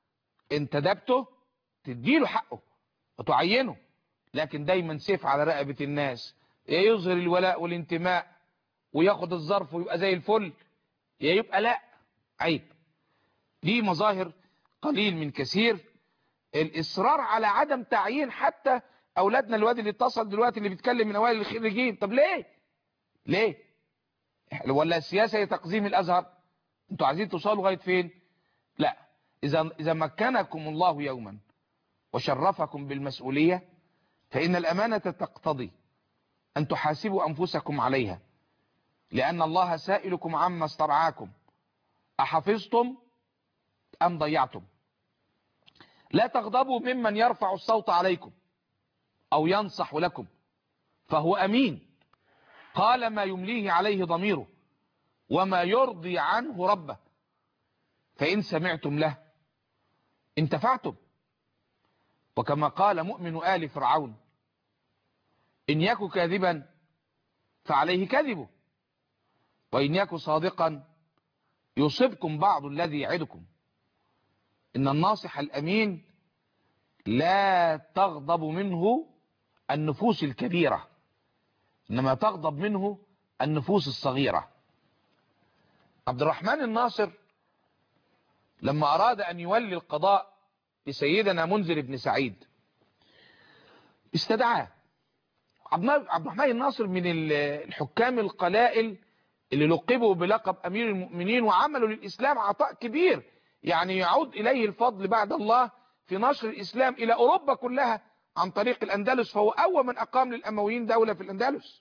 انتدبته تديله حقه وتعينه، لكن دايما سيف على رقبة الناس، يا يظهر الولاء والانتماء وياخد الظرف ويبقى زي الفل، يا يبقى لا، عيب. دي مظاهر قليل من كثير. الاصرار على عدم تعيين حتى اولادنا، الواد اللي اتصل دلوقتي اللي بيتكلم من اوائل الخريجين، طب ليه ليه ولا السياسه هي تقزيم الازهر؟ انتوا عايزين توصلوا لغايه فين؟ لا، اذا اذا مكنكم الله يوما وشرفكم بالمسؤوليه فان الامانه تقتضي ان تحاسبوا انفسكم عليها، لان الله سائلكم عما استرعاكم احفظتم ام ضيعتم. لا تغضبوا ممن يرفع الصوت عليكم او ينصح لكم، فهو امين قال ما يمليه عليه ضميره وما يرضي عنه ربه، فان سمعتم له انتفعتم. وكما قال مؤمن آل فرعون إن يك كاذبا فعليه كذبه وإن يك صادقا يصبكم بعض الذي يعدكم. إن الناصح الأمين لا تغضب منه النفوس الكبيرة، إنما تغضب منه النفوس الصغيرة. عبد الرحمن الناصر لما أراد أن يولي القضاء لسيدنا منذر بن سعيد استدعاه. عبد الرحمن الناصر من الحكام القلائل اللي لقبوا بلقب أمير المؤمنين وعملوا للإسلام عطاء كبير، يعني يعود إليه الفضل بعد الله في نشر الإسلام إلى أوروبا كلها عن طريق الأندلس، فهو أول من أقام للأمويين دولة في الأندلس.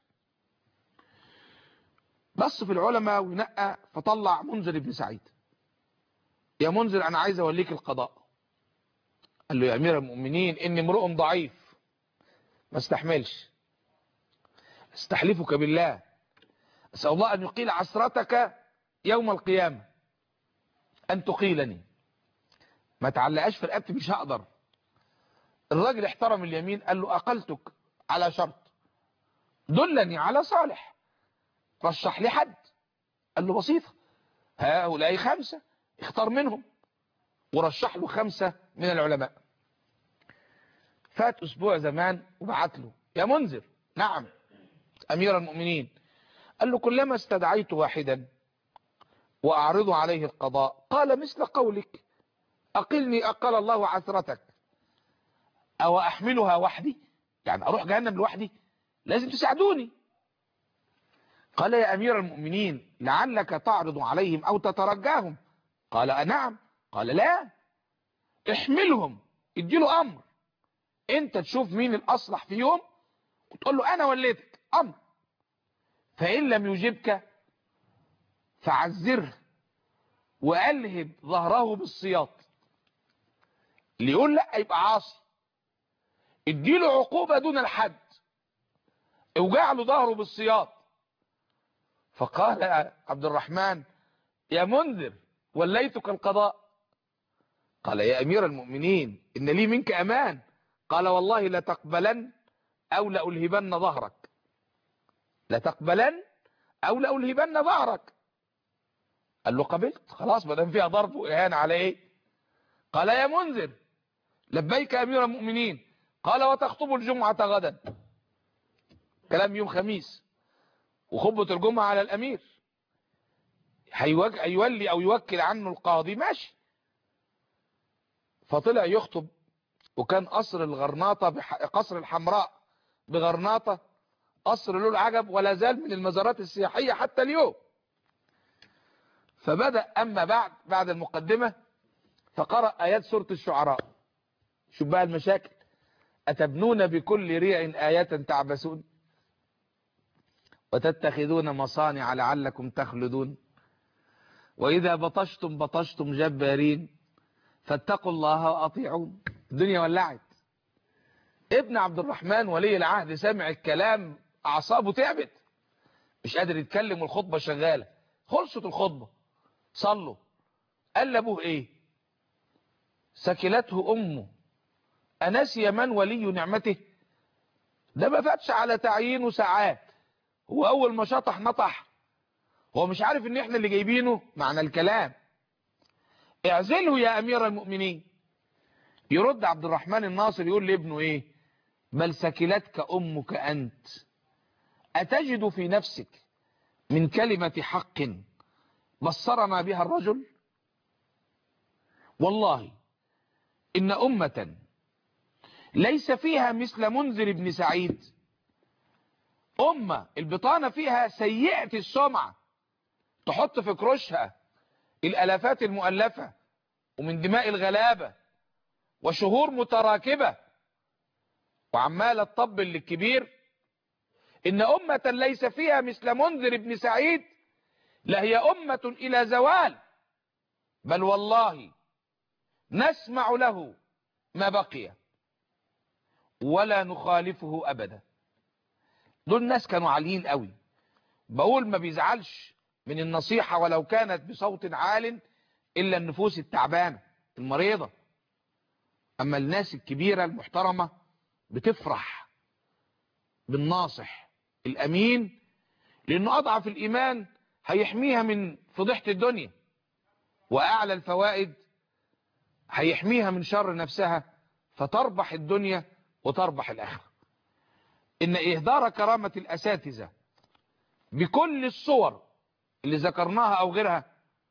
بص في العلماء ونقى فطلع منذر بن سعيد. يا منذر أنا عايز أوليك القضاء. قال له يا أمير المؤمنين إني امرؤ ضعيف ما استحملش، استحلفك بالله أسأل الله أن يقيل عسرتك يوم القيامة، أن تقيلني، ما تعلقاش في رقبتي مش هقدر. الراجل احترم اليمين، قال له أقلتك على شرط، دلني على صالح، رشح لي حد. قال له بسيطة، هؤلاء خمسة اختار منهم، ورشح له خمسة من العلماء. فات أسبوع زمان وبعت له يا منذر. نعم أمير المؤمنين. قال له كلما استدعيت واحدا وأعرض عليه القضاء قال مثل قولك أقلني أقل الله عثرتك، أو أحملها وحدي، يعني أروح جهنم لوحدي، لازم تساعدوني. قال يا أمير المؤمنين لعلك تعرض عليهم أو تترجاهم. قال نعم. قال لا، احملهم، اديله أمر، انت تشوف مين الأصلح فيهم وتقول له أنا وليتك أمر، فإن لم يجبك فعذره وألهب ظهره بالسياط. اللي يقول لا يبقى عاصي، اديله عقوبة دون الحد، اوجع له ظهره بالسياط. فقال عبد الرحمن يا منذر وليتك القضاء. قال يا أمير المؤمنين إن لي منك أمان. قال والله لتقبلن أو لألهبن ظهرك، لتقبلن أو لألهبن ظهرك. قال له قبلت، خلاص ما دام فيها ضرب وإهانة على إيه. قال يا منذر لبيك يا أمير المؤمنين. قال وتخطب الجمعة غدا، كلام يوم خميس، وخطبة الجمعة على الأمير، هيولي أو يوكل عنه القاضي، ماشي. فطلع يخطب، وكان قصر الغرناطة بح... قصر الحمراء بغرناطة قصر له العجب، ولا زال من المزارات السياحية حتى اليوم. فبدأ أما بعد بعد المقدمة فقرأ آيات سورة الشعراء. شوف بقى المشاكل، أتبنون بكل ريع آية تعبسون وتتخذون مصانع لعلكم تخلدون وإذا بطشتم بطشتم جبارين فاتقوا الله وأطيعون. الدنيا ولعت. ابن عبد الرحمن ولي العهد سمع الكلام، أعصابه تعبت، مش قادر يتكلم والخطبة شغالة. خلصت الخطبة، صلوا. قال لأبوه إيه؟ سكلته أمه أنسي من ولي نعمته؟ ده ما فاتش على تعيينه ساعات، هو أول ما شطح نطح، هو مش عارف إن إحنا اللي جايبينه. معنى الكلام اعزله يا أمير المؤمنين، يرد عبد الرحمن الناصر يقول لابنه ايه؟ بل سكلتك امك انت، اتجد في نفسك من كلمة حق بصرنا بها الرجل؟ والله إن أمة ليس فيها مثل منذر بن سعيد، أمة البطانة فيها سيئة السمعة، تحط في كروشها الألافات المؤلفة ومن دماء الغلابة وشهور متراكبة وعمالة تطبل للكبير. إن أمة ليس فيها مثل منذر بن سعيد لهي أمة إلى زوال، بل والله نسمع له ما بقي ولا نخالفه أبدا. دول ناس كانوا عاليين قوي، بقول ما بيزعلش من النصيحة ولو كانت بصوت عال إلا النفوس التعبانة المريضة. أما الناس الكبيرة المحترمة بتفرح بالناصح الأمين، لأنه أضعف الإيمان هيحميها من فضيحة الدنيا، وأعلى الفوائد هيحميها من شر نفسها فتربح الدنيا وتربح الآخرة. إن إهدار كرامة الأساتذة بكل الصور اللي ذكرناها أو غيرها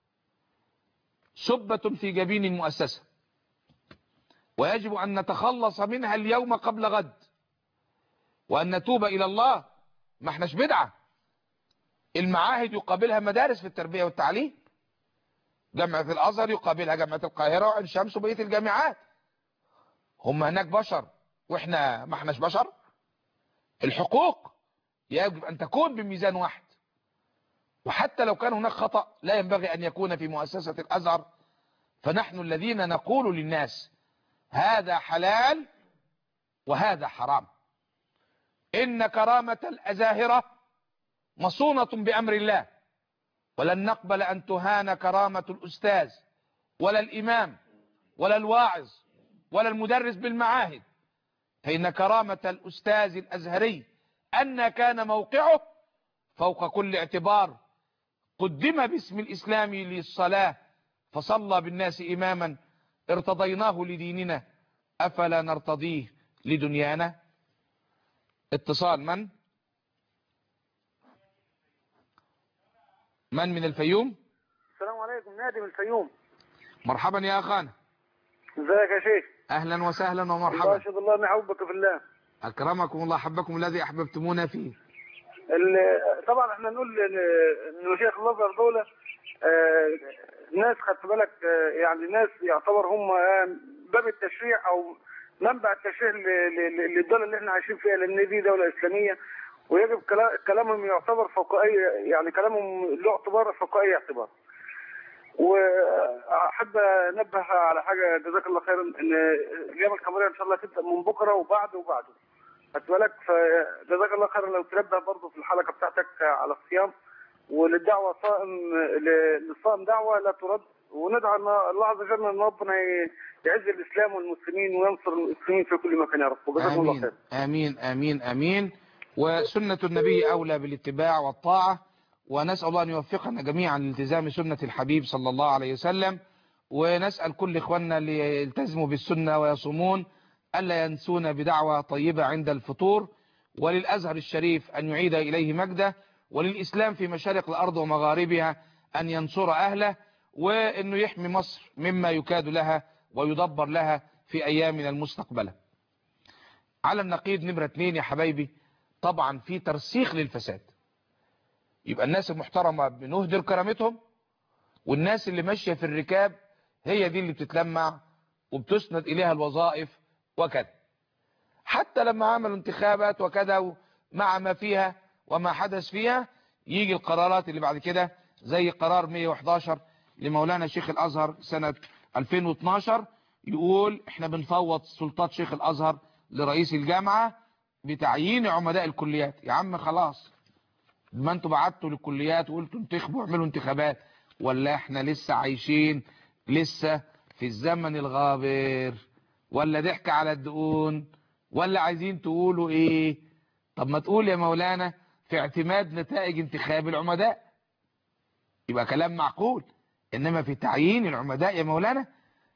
سبة في جبين المؤسسة، ويجب أن نتخلص منها اليوم قبل غد، وأن نتوب إلى الله. ما احناش بدعة. المعاهد يقابلها مدارس في التربية والتعليم، جامعة الأزهر يقابلها جامعة القاهرة وعين شمس وبقية الجامعات. هم هناك بشر واحنا ما احناش بشر. الحقوق يجب أن تكون بميزان واحد، وحتى لو كان هناك خطأ لا ينبغي أن يكون في مؤسسة الأزهر. فنحن الذين نقول للناس هذا حلال وهذا حرام. إن كرامة الأزاهرة مصونة بأمر الله، ولن نقبل أن تهان كرامة الأستاذ ولا الإمام ولا الواعظ ولا المدرس بالمعاهد. فإن كرامة الأستاذ الأزهري أن كان موقعه فوق كل اعتبار. قدم باسم الإسلام للصلاة فصلى بالناس إماما، ارتضيناه لديننا أفلا نرتضيه لدنيانا. اتصال من من من الفيوم؟ السلام عليكم، نادي من الفيوم. مرحبا يا أخانا. ازيك يا شيخ؟ أهلا وسهلا الله ومرحبا. يشهد الله اني احبك في الله. أكرمكم الله، حبكم الذي أحببتمونا فيه. ال- طبعا احنا نقول ان إن شيخ الازهر دول آه، ناس خدت بالك، آه، يعني ناس يعتبر هم آه، باب التشريع او منبع التشريع ل- ل- للدوله اللي احنا عايشين فيها، لان دي دوله اسلاميه، ويجب كلا- كلامهم يعتبر فوق اي، يعني كلامهم له اعتبار فوق اي اعتبار. واحب انبه على حاجه، جزاك الله خيرا، ان الايام القمريه ان شاء الله تبدا من بكره وبعد وبعده، خدت بالك. فجزاك الله خيرا لو تنبه برضه في الحلقه بتاعتك على الصيام، وللدعوه صائم، للصائم دعوه لا ترد، وندعو الله عز وجل ان ربنا يعز الاسلام والمسلمين وينصر المسلمين في كل مكان يا رب. وجزاكم الله خير. آمين آمين آمين. وسنة النبي أولى بالاتباع والطاعة، ونسأل الله أن يوفقنا جميعا لالتزام سنة الحبيب صلى الله عليه وسلم. ونسأل كل إخواننا اللي يلتزموا بالسنة ويصومون ألا ينسونا بدعوة طيبة عند الفطور، وللأزهر الشريف أن يعيد إليه مجده، وللإسلام في مشارق الأرض ومغاربها أن ينصر أهله، وأنه يحمي مصر مما يكاد لها ويدبر لها في أيامنا المستقبلة. على النقيض نمرة اتنين يا حبايبي، طبعا في ترسيخ للفساد. يبقى الناس المحترمة بنهدر كرامتهم، والناس اللي ماشية في الركاب هي دي اللي بتتلمع وبتسند إليها الوظائف وكذا. حتى لما عملوا انتخابات وكذا مع ما فيها وما حدث فيها، يجي القرارات اللي بعد كده زي قرار مية وحداشر لمولانا شيخ الأزهر سنة ألفين واثناشر، يقول احنا بنفوض سلطات شيخ الأزهر لرئيس الجامعة بتعيين عمداء الكليات. يا عم خلاص، ما انتوا بعتوا للكليات وقلتوا انتخبوا واعملوا انتخابات، ولا احنا لسه عايشين لسه في الزمن الغابر، ولا ضحك على الدقون، ولا عايزين تقولوا ايه؟ طب ما تقول يا مولانا في اعتماد نتائج انتخاب العمداء، يبقى كلام معقول. انما في تعيين العمداء يا مولانا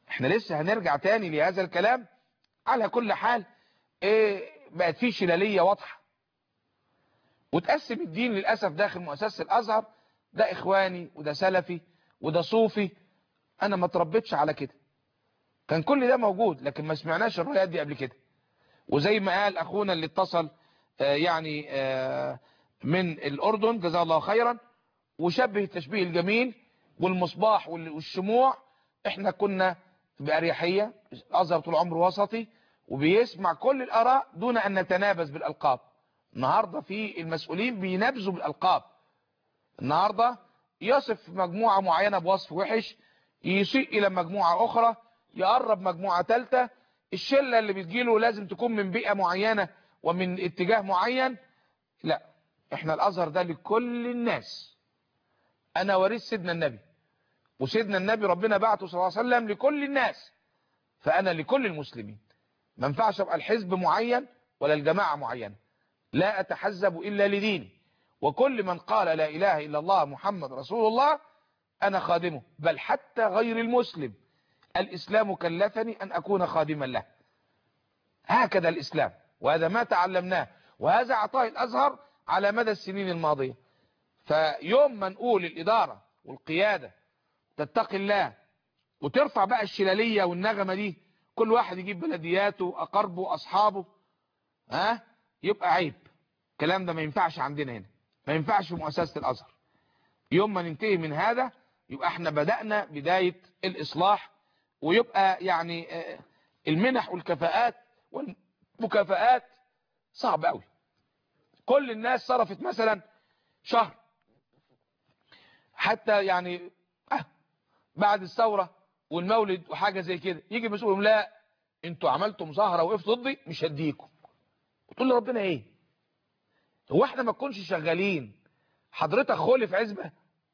احنا لسه هنرجع تاني لهذا الكلام. على كل حال ايه بقت في شلالية واضحة، وتقسم الدين للأسف داخل مؤسسة الأزهر، ده إخواني وده سلفي وده صوفي. أنا ما تربيتش على كده، كان كل ده موجود لكن ما سمعناش الروايات دي قبل كده. وزي ما قال أخونا اللي اتصل آه يعني آه من الأردن جزاه الله خيرا، وشبه التشبيه الجميل والمصباح والشموع، احنا كنا بأريحية. الأزهر طول عمره وسطي وبيسمع كل الآراء دون أن نتنابز بالألقاب. النهاردة في المسؤولين بينابزوا بالألقاب، النهاردة يصف مجموعة معينة بوصف وحش، يسيء إلى مجموعة أخرى، يقرب مجموعة ثالثة. الشلة اللي بتجيله لازم تكون من بيئة معينة ومن اتجاه معين. لا، احنا الأزهر ده لكل الناس. أنا وريث سيدنا النبي، وسيدنا النبي ربنا بعته صلى الله عليه وسلم لكل الناس، فأنا لكل المسلمين. ما ينفعش ابقى الحزب معين ولا الجماعة معينة، لا أتحزب إلا لديني، وكل من قال لا إله إلا الله محمد رسول الله أنا خادمه، بل حتى غير المسلم الإسلام كلفني أن أكون خادما له. هكذا الإسلام، وهذا ما تعلمناه، وهذا عطاء الأزهر على مدى السنين الماضية. فيوم ما نقول الإدارة والقيادة تتقي الله وترفع بقى الشلالية والنغمة دي، كل واحد يجيب بلدياته أقربه أصحابه، ها يبقى عيب. الكلام ده ما ينفعش عندنا هنا، ما ينفعش في مؤسسة الأزهر. يوم ما ننتهي من هذا يبقى احنا بدأنا بداية الإصلاح، ويبقى يعني المنح والكفاءات والمكافآت صعب قوي. كل الناس صرفت مثلا شهر حتى يعني اه بعد الثورة والمولد وحاجة زي كده، يجي مسؤولهم لا انتوا عملتوا مظاهرة وقفتوا ضدي مش هديكم. وتقول لربنا ايه؟ هو احنا ما نكونش شغالين؟ حضرتك خولي في عزبة،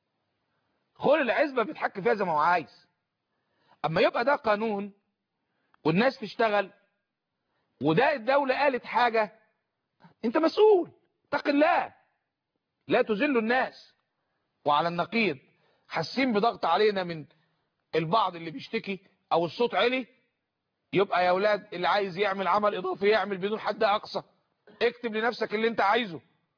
خولي العزبة بيتحكم فيها زي ما هو عايز. اما يبقى ده قانون والناس تشتغل، وده الدولة قالت حاجة، انت مسؤول، اتق الله، لا تذل الناس. وعلى النقيض حاسين بضغط علينا من البعض اللي بيشتكي او الصوت عالي، يبقى يا اولاد اللي عايز يعمل عمل اضافي يعمل بدون حد اقصى، اكتب لنفسك اللي انت عايزه.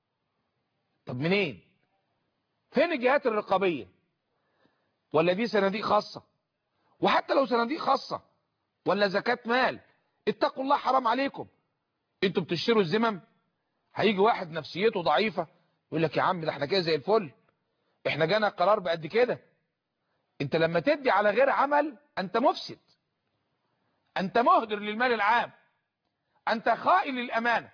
طب منين؟ فين الجهات الرقابية؟ ولا دي صناديق خاصة؟ وحتى لو صناديق خاصة ولا زكاة مال، اتقوا الله حرام عليكم. انتوا بتشتروا الذمم. هيجي واحد نفسيته ضعيفة يقول لك يا عم ده احنا كده زي الفل، احنا جانا قرار بقد كده. انت لما تدي على غير عمل انت مفسد، انت مهدر للمال العام، انت خائن للامانة.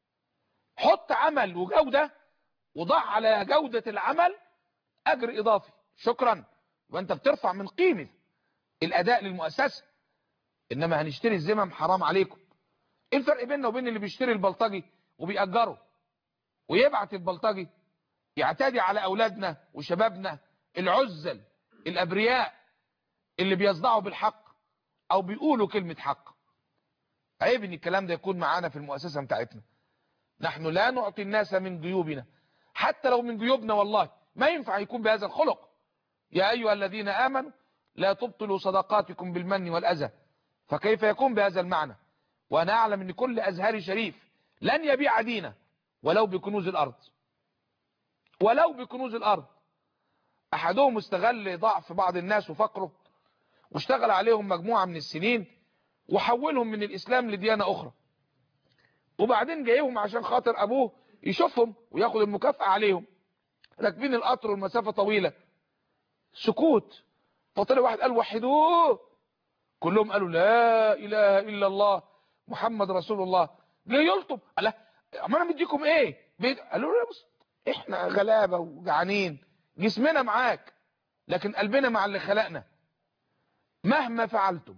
حط عمل وجودة وضع على جودة العمل اجر اضافي، شكرا، وانت بترفع من قيمة الاداء للمؤسسة. انما هنشتري الذمم، حرام عليكم. ايه الفرق بيننا وبين اللي بيشتري البلطجي وبيأجره ويبعت البلطجي يعتدي على اولادنا وشبابنا العزل الابرياء اللي بيصدعوا بالحق او بيقولوا كلمة حق؟ عيب ان الكلام ده يكون معانا في المؤسسة بتاعتنا. نحن لا نعطي الناس من جيوبنا، حتى لو من جيوبنا والله ما ينفع يكون بهذا الخلق. يا ايها الذين امنوا لا تبطلوا صدقاتكم بالمن والاذى، فكيف يكون بهذا المعنى؟ وانا اعلم ان كل ازهري شريف لن يبيع دينه ولو بكنوز الارض، ولو بكنوز الارض. احدهم استغل ضعف بعض الناس وفقره واشتغل عليهم مجموعة من السنين وحولهم من الاسلام لديانة اخرى، وبعدين جايهم عشان خاطر ابوه يشوفهم وياخد المكافأة عليهم. راكبين القطر والمسافة طويلة، سكوت، فطلع واحد قال وحدوه، كلهم قالوا لا اله الا الله محمد رسول الله. جه يلطم، قال لا اما انا مديكم ايه؟ قالوا له بص احنا غلابه وجعانين، جسمنا معاك لكن قلبنا مع اللي خلقنا. مهما فعلتم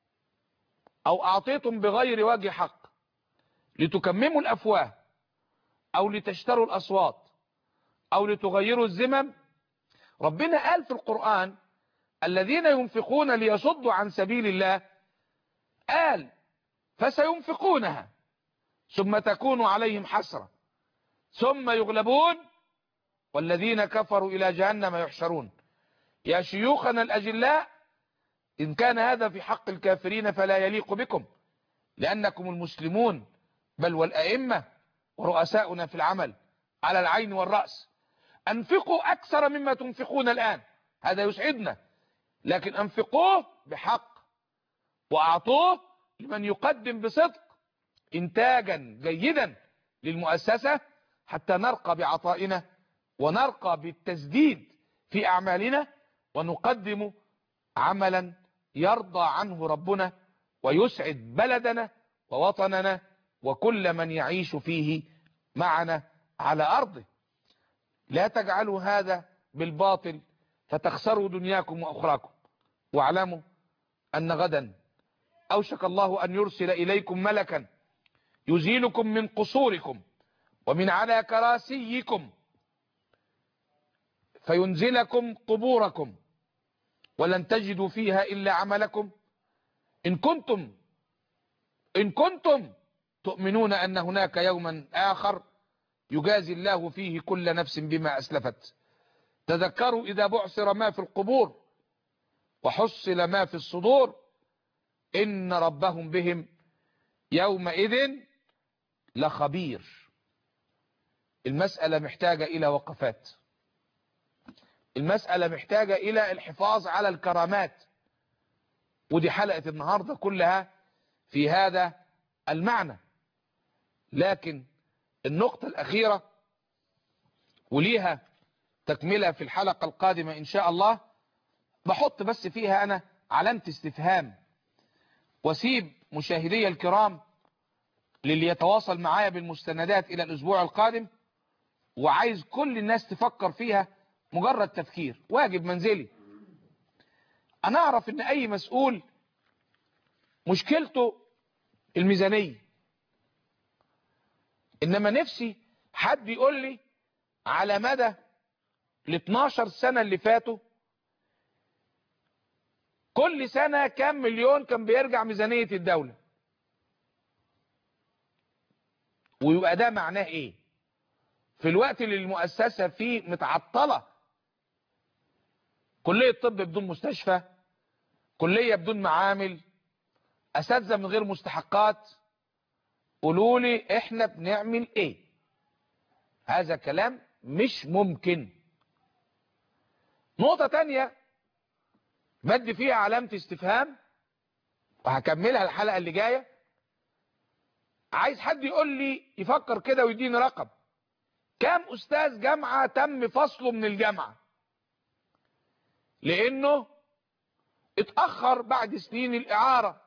او اعطيتم بغير وجه حق لتكمموا الافواه او لتشتروا الاصوات او لتغيروا الذمم، ربنا قال في القرآن الذين ينفقون ليصدوا عن سبيل الله، قال فسينفقونها ثم تكون عليهم حسرة ثم يغلبون والذين كفروا إلى جهنم يحشرون. يا شيوخنا الأجلاء، إن كان هذا في حق الكافرين فلا يليق بكم، لأنكم المسلمون بل والأئمة ورؤساؤنا في العمل على العين والرأس. أنفقوا أكثر مما تنفقون الآن، هذا يسعدنا، لكن أنفقوه بحق وأعطوه لمن يقدم بصدق إنتاجا جيدا للمؤسسة حتى نرقى بعطائنا ونرقى بالتسديد في أعمالنا ونقدم عملا يرضى عنه ربنا ويسعد بلدنا ووطننا وكل من يعيش فيه معنا على أرضه. لا تجعلوا هذا بالباطل فتخسروا دنياكم وأخراكم. واعلموا أن غدا أوشك الله أن يرسل إليكم ملكا يزيلكم من قصوركم ومن على كراسيكم فينزلكم قبوركم ولن تجدوا فيها إلا عملكم، إن كنتم إن كنتم تؤمنون أن هناك يوما آخر يجازي الله فيه كل نفس بما أسلفت. تذكروا إذا بعثر ما في القبور وحصل ما في الصدور إن ربهم بهم يومئذ لخبير. المسألة محتاجة إلى وقفات، المسألة محتاجة إلى الحفاظ على الكرامات، ودي حلقة النهاردة كلها في هذا المعنى. لكن النقطة الأخيرة وليها تكملة في الحلقة القادمة إن شاء الله، بحط بس فيها أنا علامة استفهام وسيب مشاهدي الكرام للي يتواصل معايا بالمستندات إلى الأسبوع القادم، وعايز كل الناس تفكر فيها مجرد تفكير، واجب منزلي. أنا أعرف إن أي مسؤول مشكلته الميزانية، إنما نفسي حد يقول لي على مدى ال اتناشر سنة اللي فاتوا كل سنة كام مليون كان بيرجع ميزانية الدولة، ويبقى ده معناه ايه في الوقت اللي المؤسسة فيه متعطلة. كلية طب بدون مستشفى، كلية بدون معامل، اساتذة من غير مستحقات. قولوا لي احنا بنعمل ايه؟ هذا كلام مش ممكن. نقطة تانية بدي فيها علامة استفهام وهكملها الحلقة اللي جاية. عايز حد يقول لي يفكر كده ويديني رقم كام أستاذ جامعة تم فصله من الجامعة لأنه اتأخر بعد سنين الإعارة.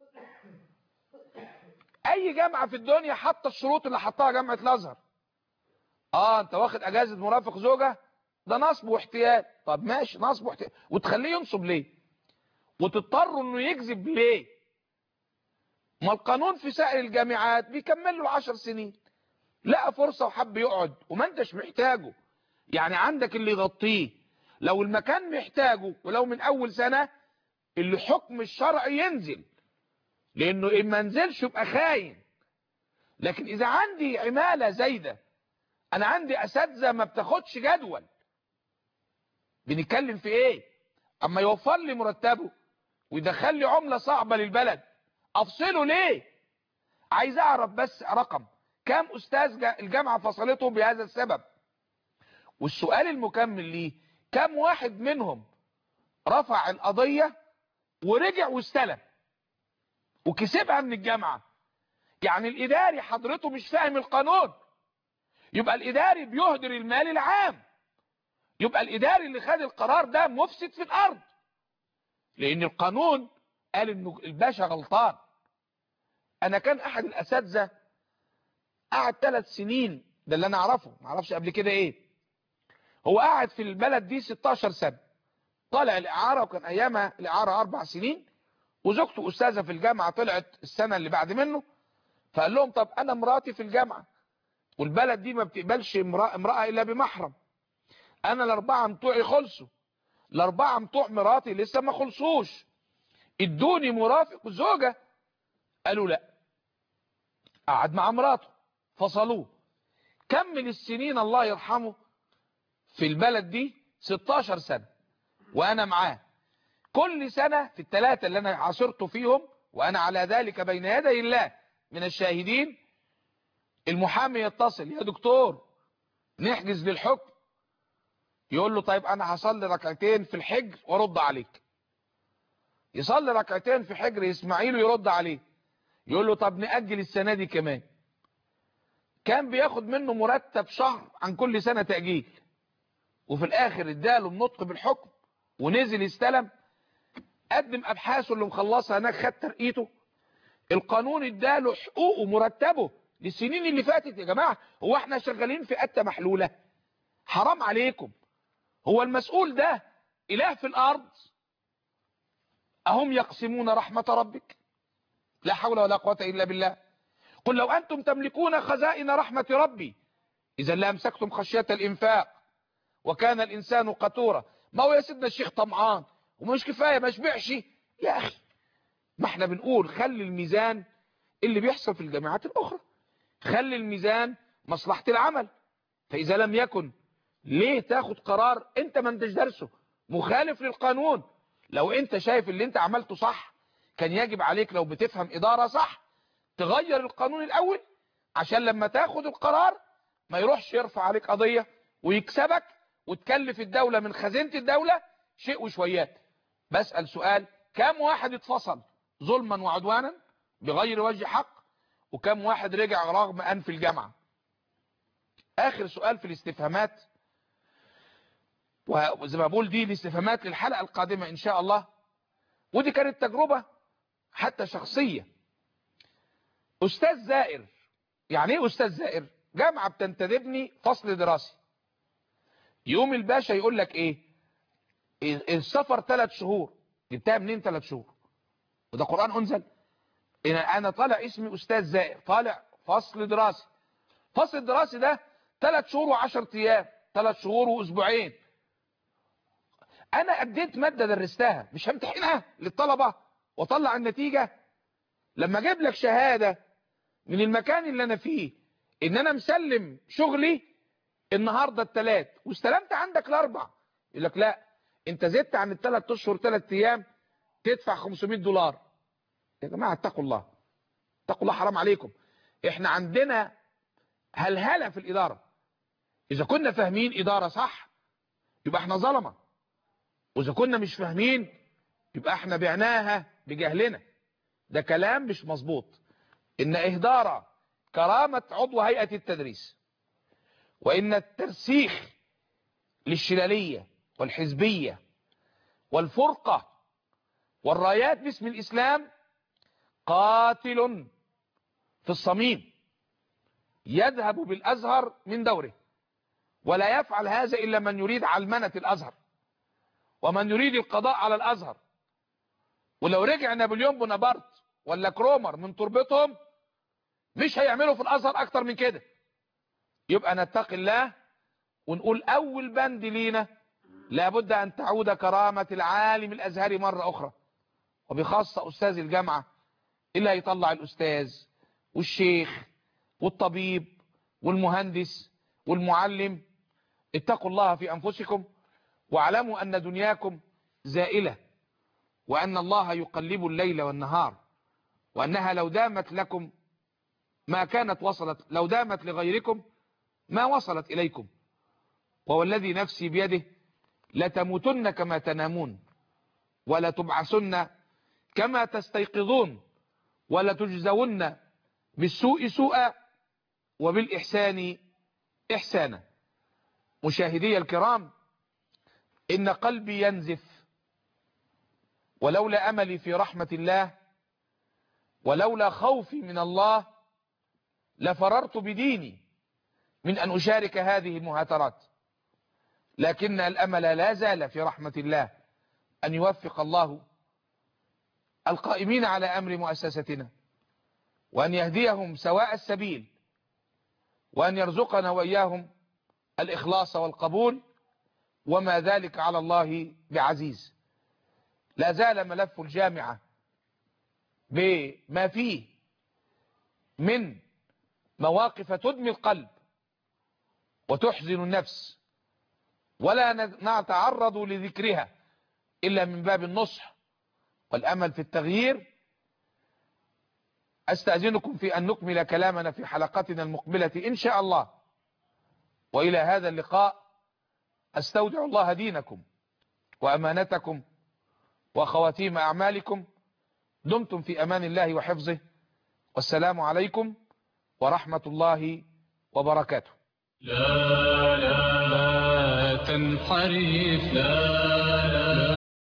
أي جامعة في الدنيا حتى الشروط اللي حطها جامعة الأزهر، اه انت واخد اجازة مرافق زوجة، ده نصب واحتيال. طب ماشي نصب واحتيال، وتخليه ينصب ليه؟ وتضطروا انه يكذب ليه؟ ما القانون في سائر الجامعات بيكمل له عشر سنين، لقى فرصة وحب يقعد وما انتش محتاجه، يعني عندك اللي يغطيه. لو المكان محتاجه ولو من اول سنة اللي حكم الشرعي ينزل، لانه ان ما نزلش يبقى خاين. لكن اذا عندي عمالة زايدة، انا عندي اساتذة ما بتاخدش جدول، بنتكلم في ايه؟ اما يوفر لي مرتبه ويدخل لي عملة صعبة للبلد افصله ليه؟ عايز اعرف بس رقم كام استاذ الجامعة فصلته بهذا السبب. والسؤال المكمل ليه، كام واحد منهم رفع القضية ورجع واستلم وكسبها من الجامعة؟ يعني الاداري حضرته مش فاهم القانون، يبقى الاداري بيهدر المال العام، يبقى الاداري اللي خد القرار ده مفسد في الارض، لان القانون قال انه الباشا غلطان. انا كان احد الاساتذه قعد ثلاث سنين، ده اللي انا اعرفه، ما اعرفش قبل كده ايه، هو قاعد في البلد دي ستاشر سنة، طالع الاعاره، وكان ايامها الاعاره اربع سنين، وزوجته استاذه في الجامعه طلعت السنه اللي بعد منه، فقال لهم طب انا مراتي في الجامعه والبلد دي ما بتقبلش امراه, امرأة الا بمحرم، انا الاربعه بتوعي خلصوا، الاربعه بتوع مراتي لسه ما خلصوش، ادوني مرافق زوجه. قالوا لا، قعد مع مراته فصلوه، كمل السنين الله يرحمه في البلد دي ستاشر سنة وانا معاه. كل سنة في الثلاثة اللي انا عاصرت فيهم وانا على ذلك بين يدي الله من الشاهدين، المحامي يتصل: يا دكتور نحجز للحكم. يقول له: طيب انا هصلي ركعتين في الحجر وارد عليك. يصلي ركعتين في حجر اسماعيل ويرد عليه. يقول له: طب نأجل السنة دي كمان. كان بياخد منه مرتب شهر عن كل سنة تأجيل، وفي الاخر اداله النطق بالحكم ونزل استلم، قدم ابحاثه اللي مخلصها هناك، خد ترقيته. القانون اداله حقوقه مرتبه للسنين اللي فاتت. يا جماعة هو احنا شغالين في قتة محلولة؟ حرام عليكم. هو المسؤول ده اله في الارض؟ اهم يقسمون رحمة ربك؟ لا حول ولا قوة الا بالله. قل لو انتم تملكون خزائن رحمة ربي اذا لامسكتم خشية الانفاق وكان الانسان قتورا. ما هو يا سيدنا الشيخ طمعان ومش كفاية ما شبعش؟ يا اخي ما احنا بنقول خلي الميزان اللي بيحصل في الجامعات الاخرى، خلي الميزان مصلحة العمل. فاذا لم يكن، ليه تاخد قرار انت ما انتش دارسه مخالف للقانون؟ لو انت شايف اللي انت عملته صح، كان يجب عليك لو بتفهم ادارة صح تغير القانون الاول، عشان لما تاخد القرار ما يروحش يرفع عليك قضية ويكسبك وتكلف الدولة من خزينة الدولة شيء وشويات. بسأل سؤال: كم واحد اتفصل ظلما وعدوانا بغير وجه حق، وكم واحد رجع رغم انف الجامعة؟ اخر سؤال في الاستفهامات، وزي ما بقول دي الاستفهامات للحلقة القادمة ان شاء الله، ودي كانت تجربة حتى شخصية. استاذ زائر. يعني ايه استاذ زائر؟ جامعة بتنتدبني فصل دراسي، يوم الباشا يقول لك ايه؟ السفر ثلاث شهور. جبتها منين ثلاث شهور؟ وده قرآن انزل؟ انا طالع اسمي استاذ زائر، طالع فصل دراسي. فصل الدراسي ده ثلاث شهور وعشر ايام، ثلاث شهور واسبوعين. انا اديت مادة درستها، مش همتحنها للطلبة واطلع النتيجة؟ لما اجيب لك شهادة من المكان اللي انا فيه ان انا مسلم شغلي النهاردة الثلاث واستلمت عندك الاربع، يقول لك لا انت زدت عن الثلاث اشهر ثلاث ايام تدفع خمسمائة دولار. يا جماعة اتقوا الله، اتقوا الله، حرام عليكم. احنا عندنا هلهلة في الادارة. اذا كنا فاهمين ادارة صح يبقى احنا ظلمة، واذا كنا مش فاهمين يبقى احنا بعناها بجهلنا. ده كلام مش مظبوط. ان اهدار كرامة عضو هيئة التدريس، وان الترسيخ للشلالية والحزبية والفرقة والرايات باسم الاسلام قاتل في الصميم، يذهب بالازهر من دوره، ولا يفعل هذا الا من يريد علمنة الازهر ومن يريد القضاء على الازهر. ولو رجع نابليون بونابرت ولا كرومر من تربتهم مش هيعملوا في الازهر اكتر من كده. يبقى نتقي الله ونقول اول بند لينا: لابد ان تعود كرامة العالم الازهري مرة اخرى، وبخاصة استاذ الجامعة اللي هيطلع الاستاذ والشيخ والطبيب والمهندس والمعلم. اتقوا الله في انفسكم واعلموا ان دنياكم زائلة، وان الله يقلب الليل والنهار، وانها لو دامت لكم ما كانت وصلت، لو دامت لغيركم ما وصلت اليكم. ووالذي نفسي بيده لتموتن كما تنامون ولا تبعثن كما تستيقظون ولا تجزون بالسوء سوءا وبالإحسان إحسانا. مشاهدي الكرام، إن قلبي ينزف، ولولا أملي في رحمة الله ولولا خوفي من الله لفررت بديني من أن أشارك هذه المهاترات، لكن الأمل لا زال في رحمة الله أن يوفق الله القائمين على أمر مؤسستنا، وأن يهديهم سواء السبيل، وأن يرزقنا وإياهم الإخلاص والقبول، وما ذلك على الله بعزيز. لا زال ملف الجامعة بما فيه من مواقف تدمي القلب وتحزن النفس ولا نتعرض لذكرها إلا من باب النصح والأمل في التغيير. أستأذنكم في أن نكمل كلامنا في حلقتنا المقبلة إن شاء الله، وإلى هذا اللقاء أستودع الله دينكم وأمانتكم وخواتيم أعمالكم. دمتم في أمان الله وحفظه، والسلام عليكم ورحمة الله وبركاته. لا لا تنحرف، لا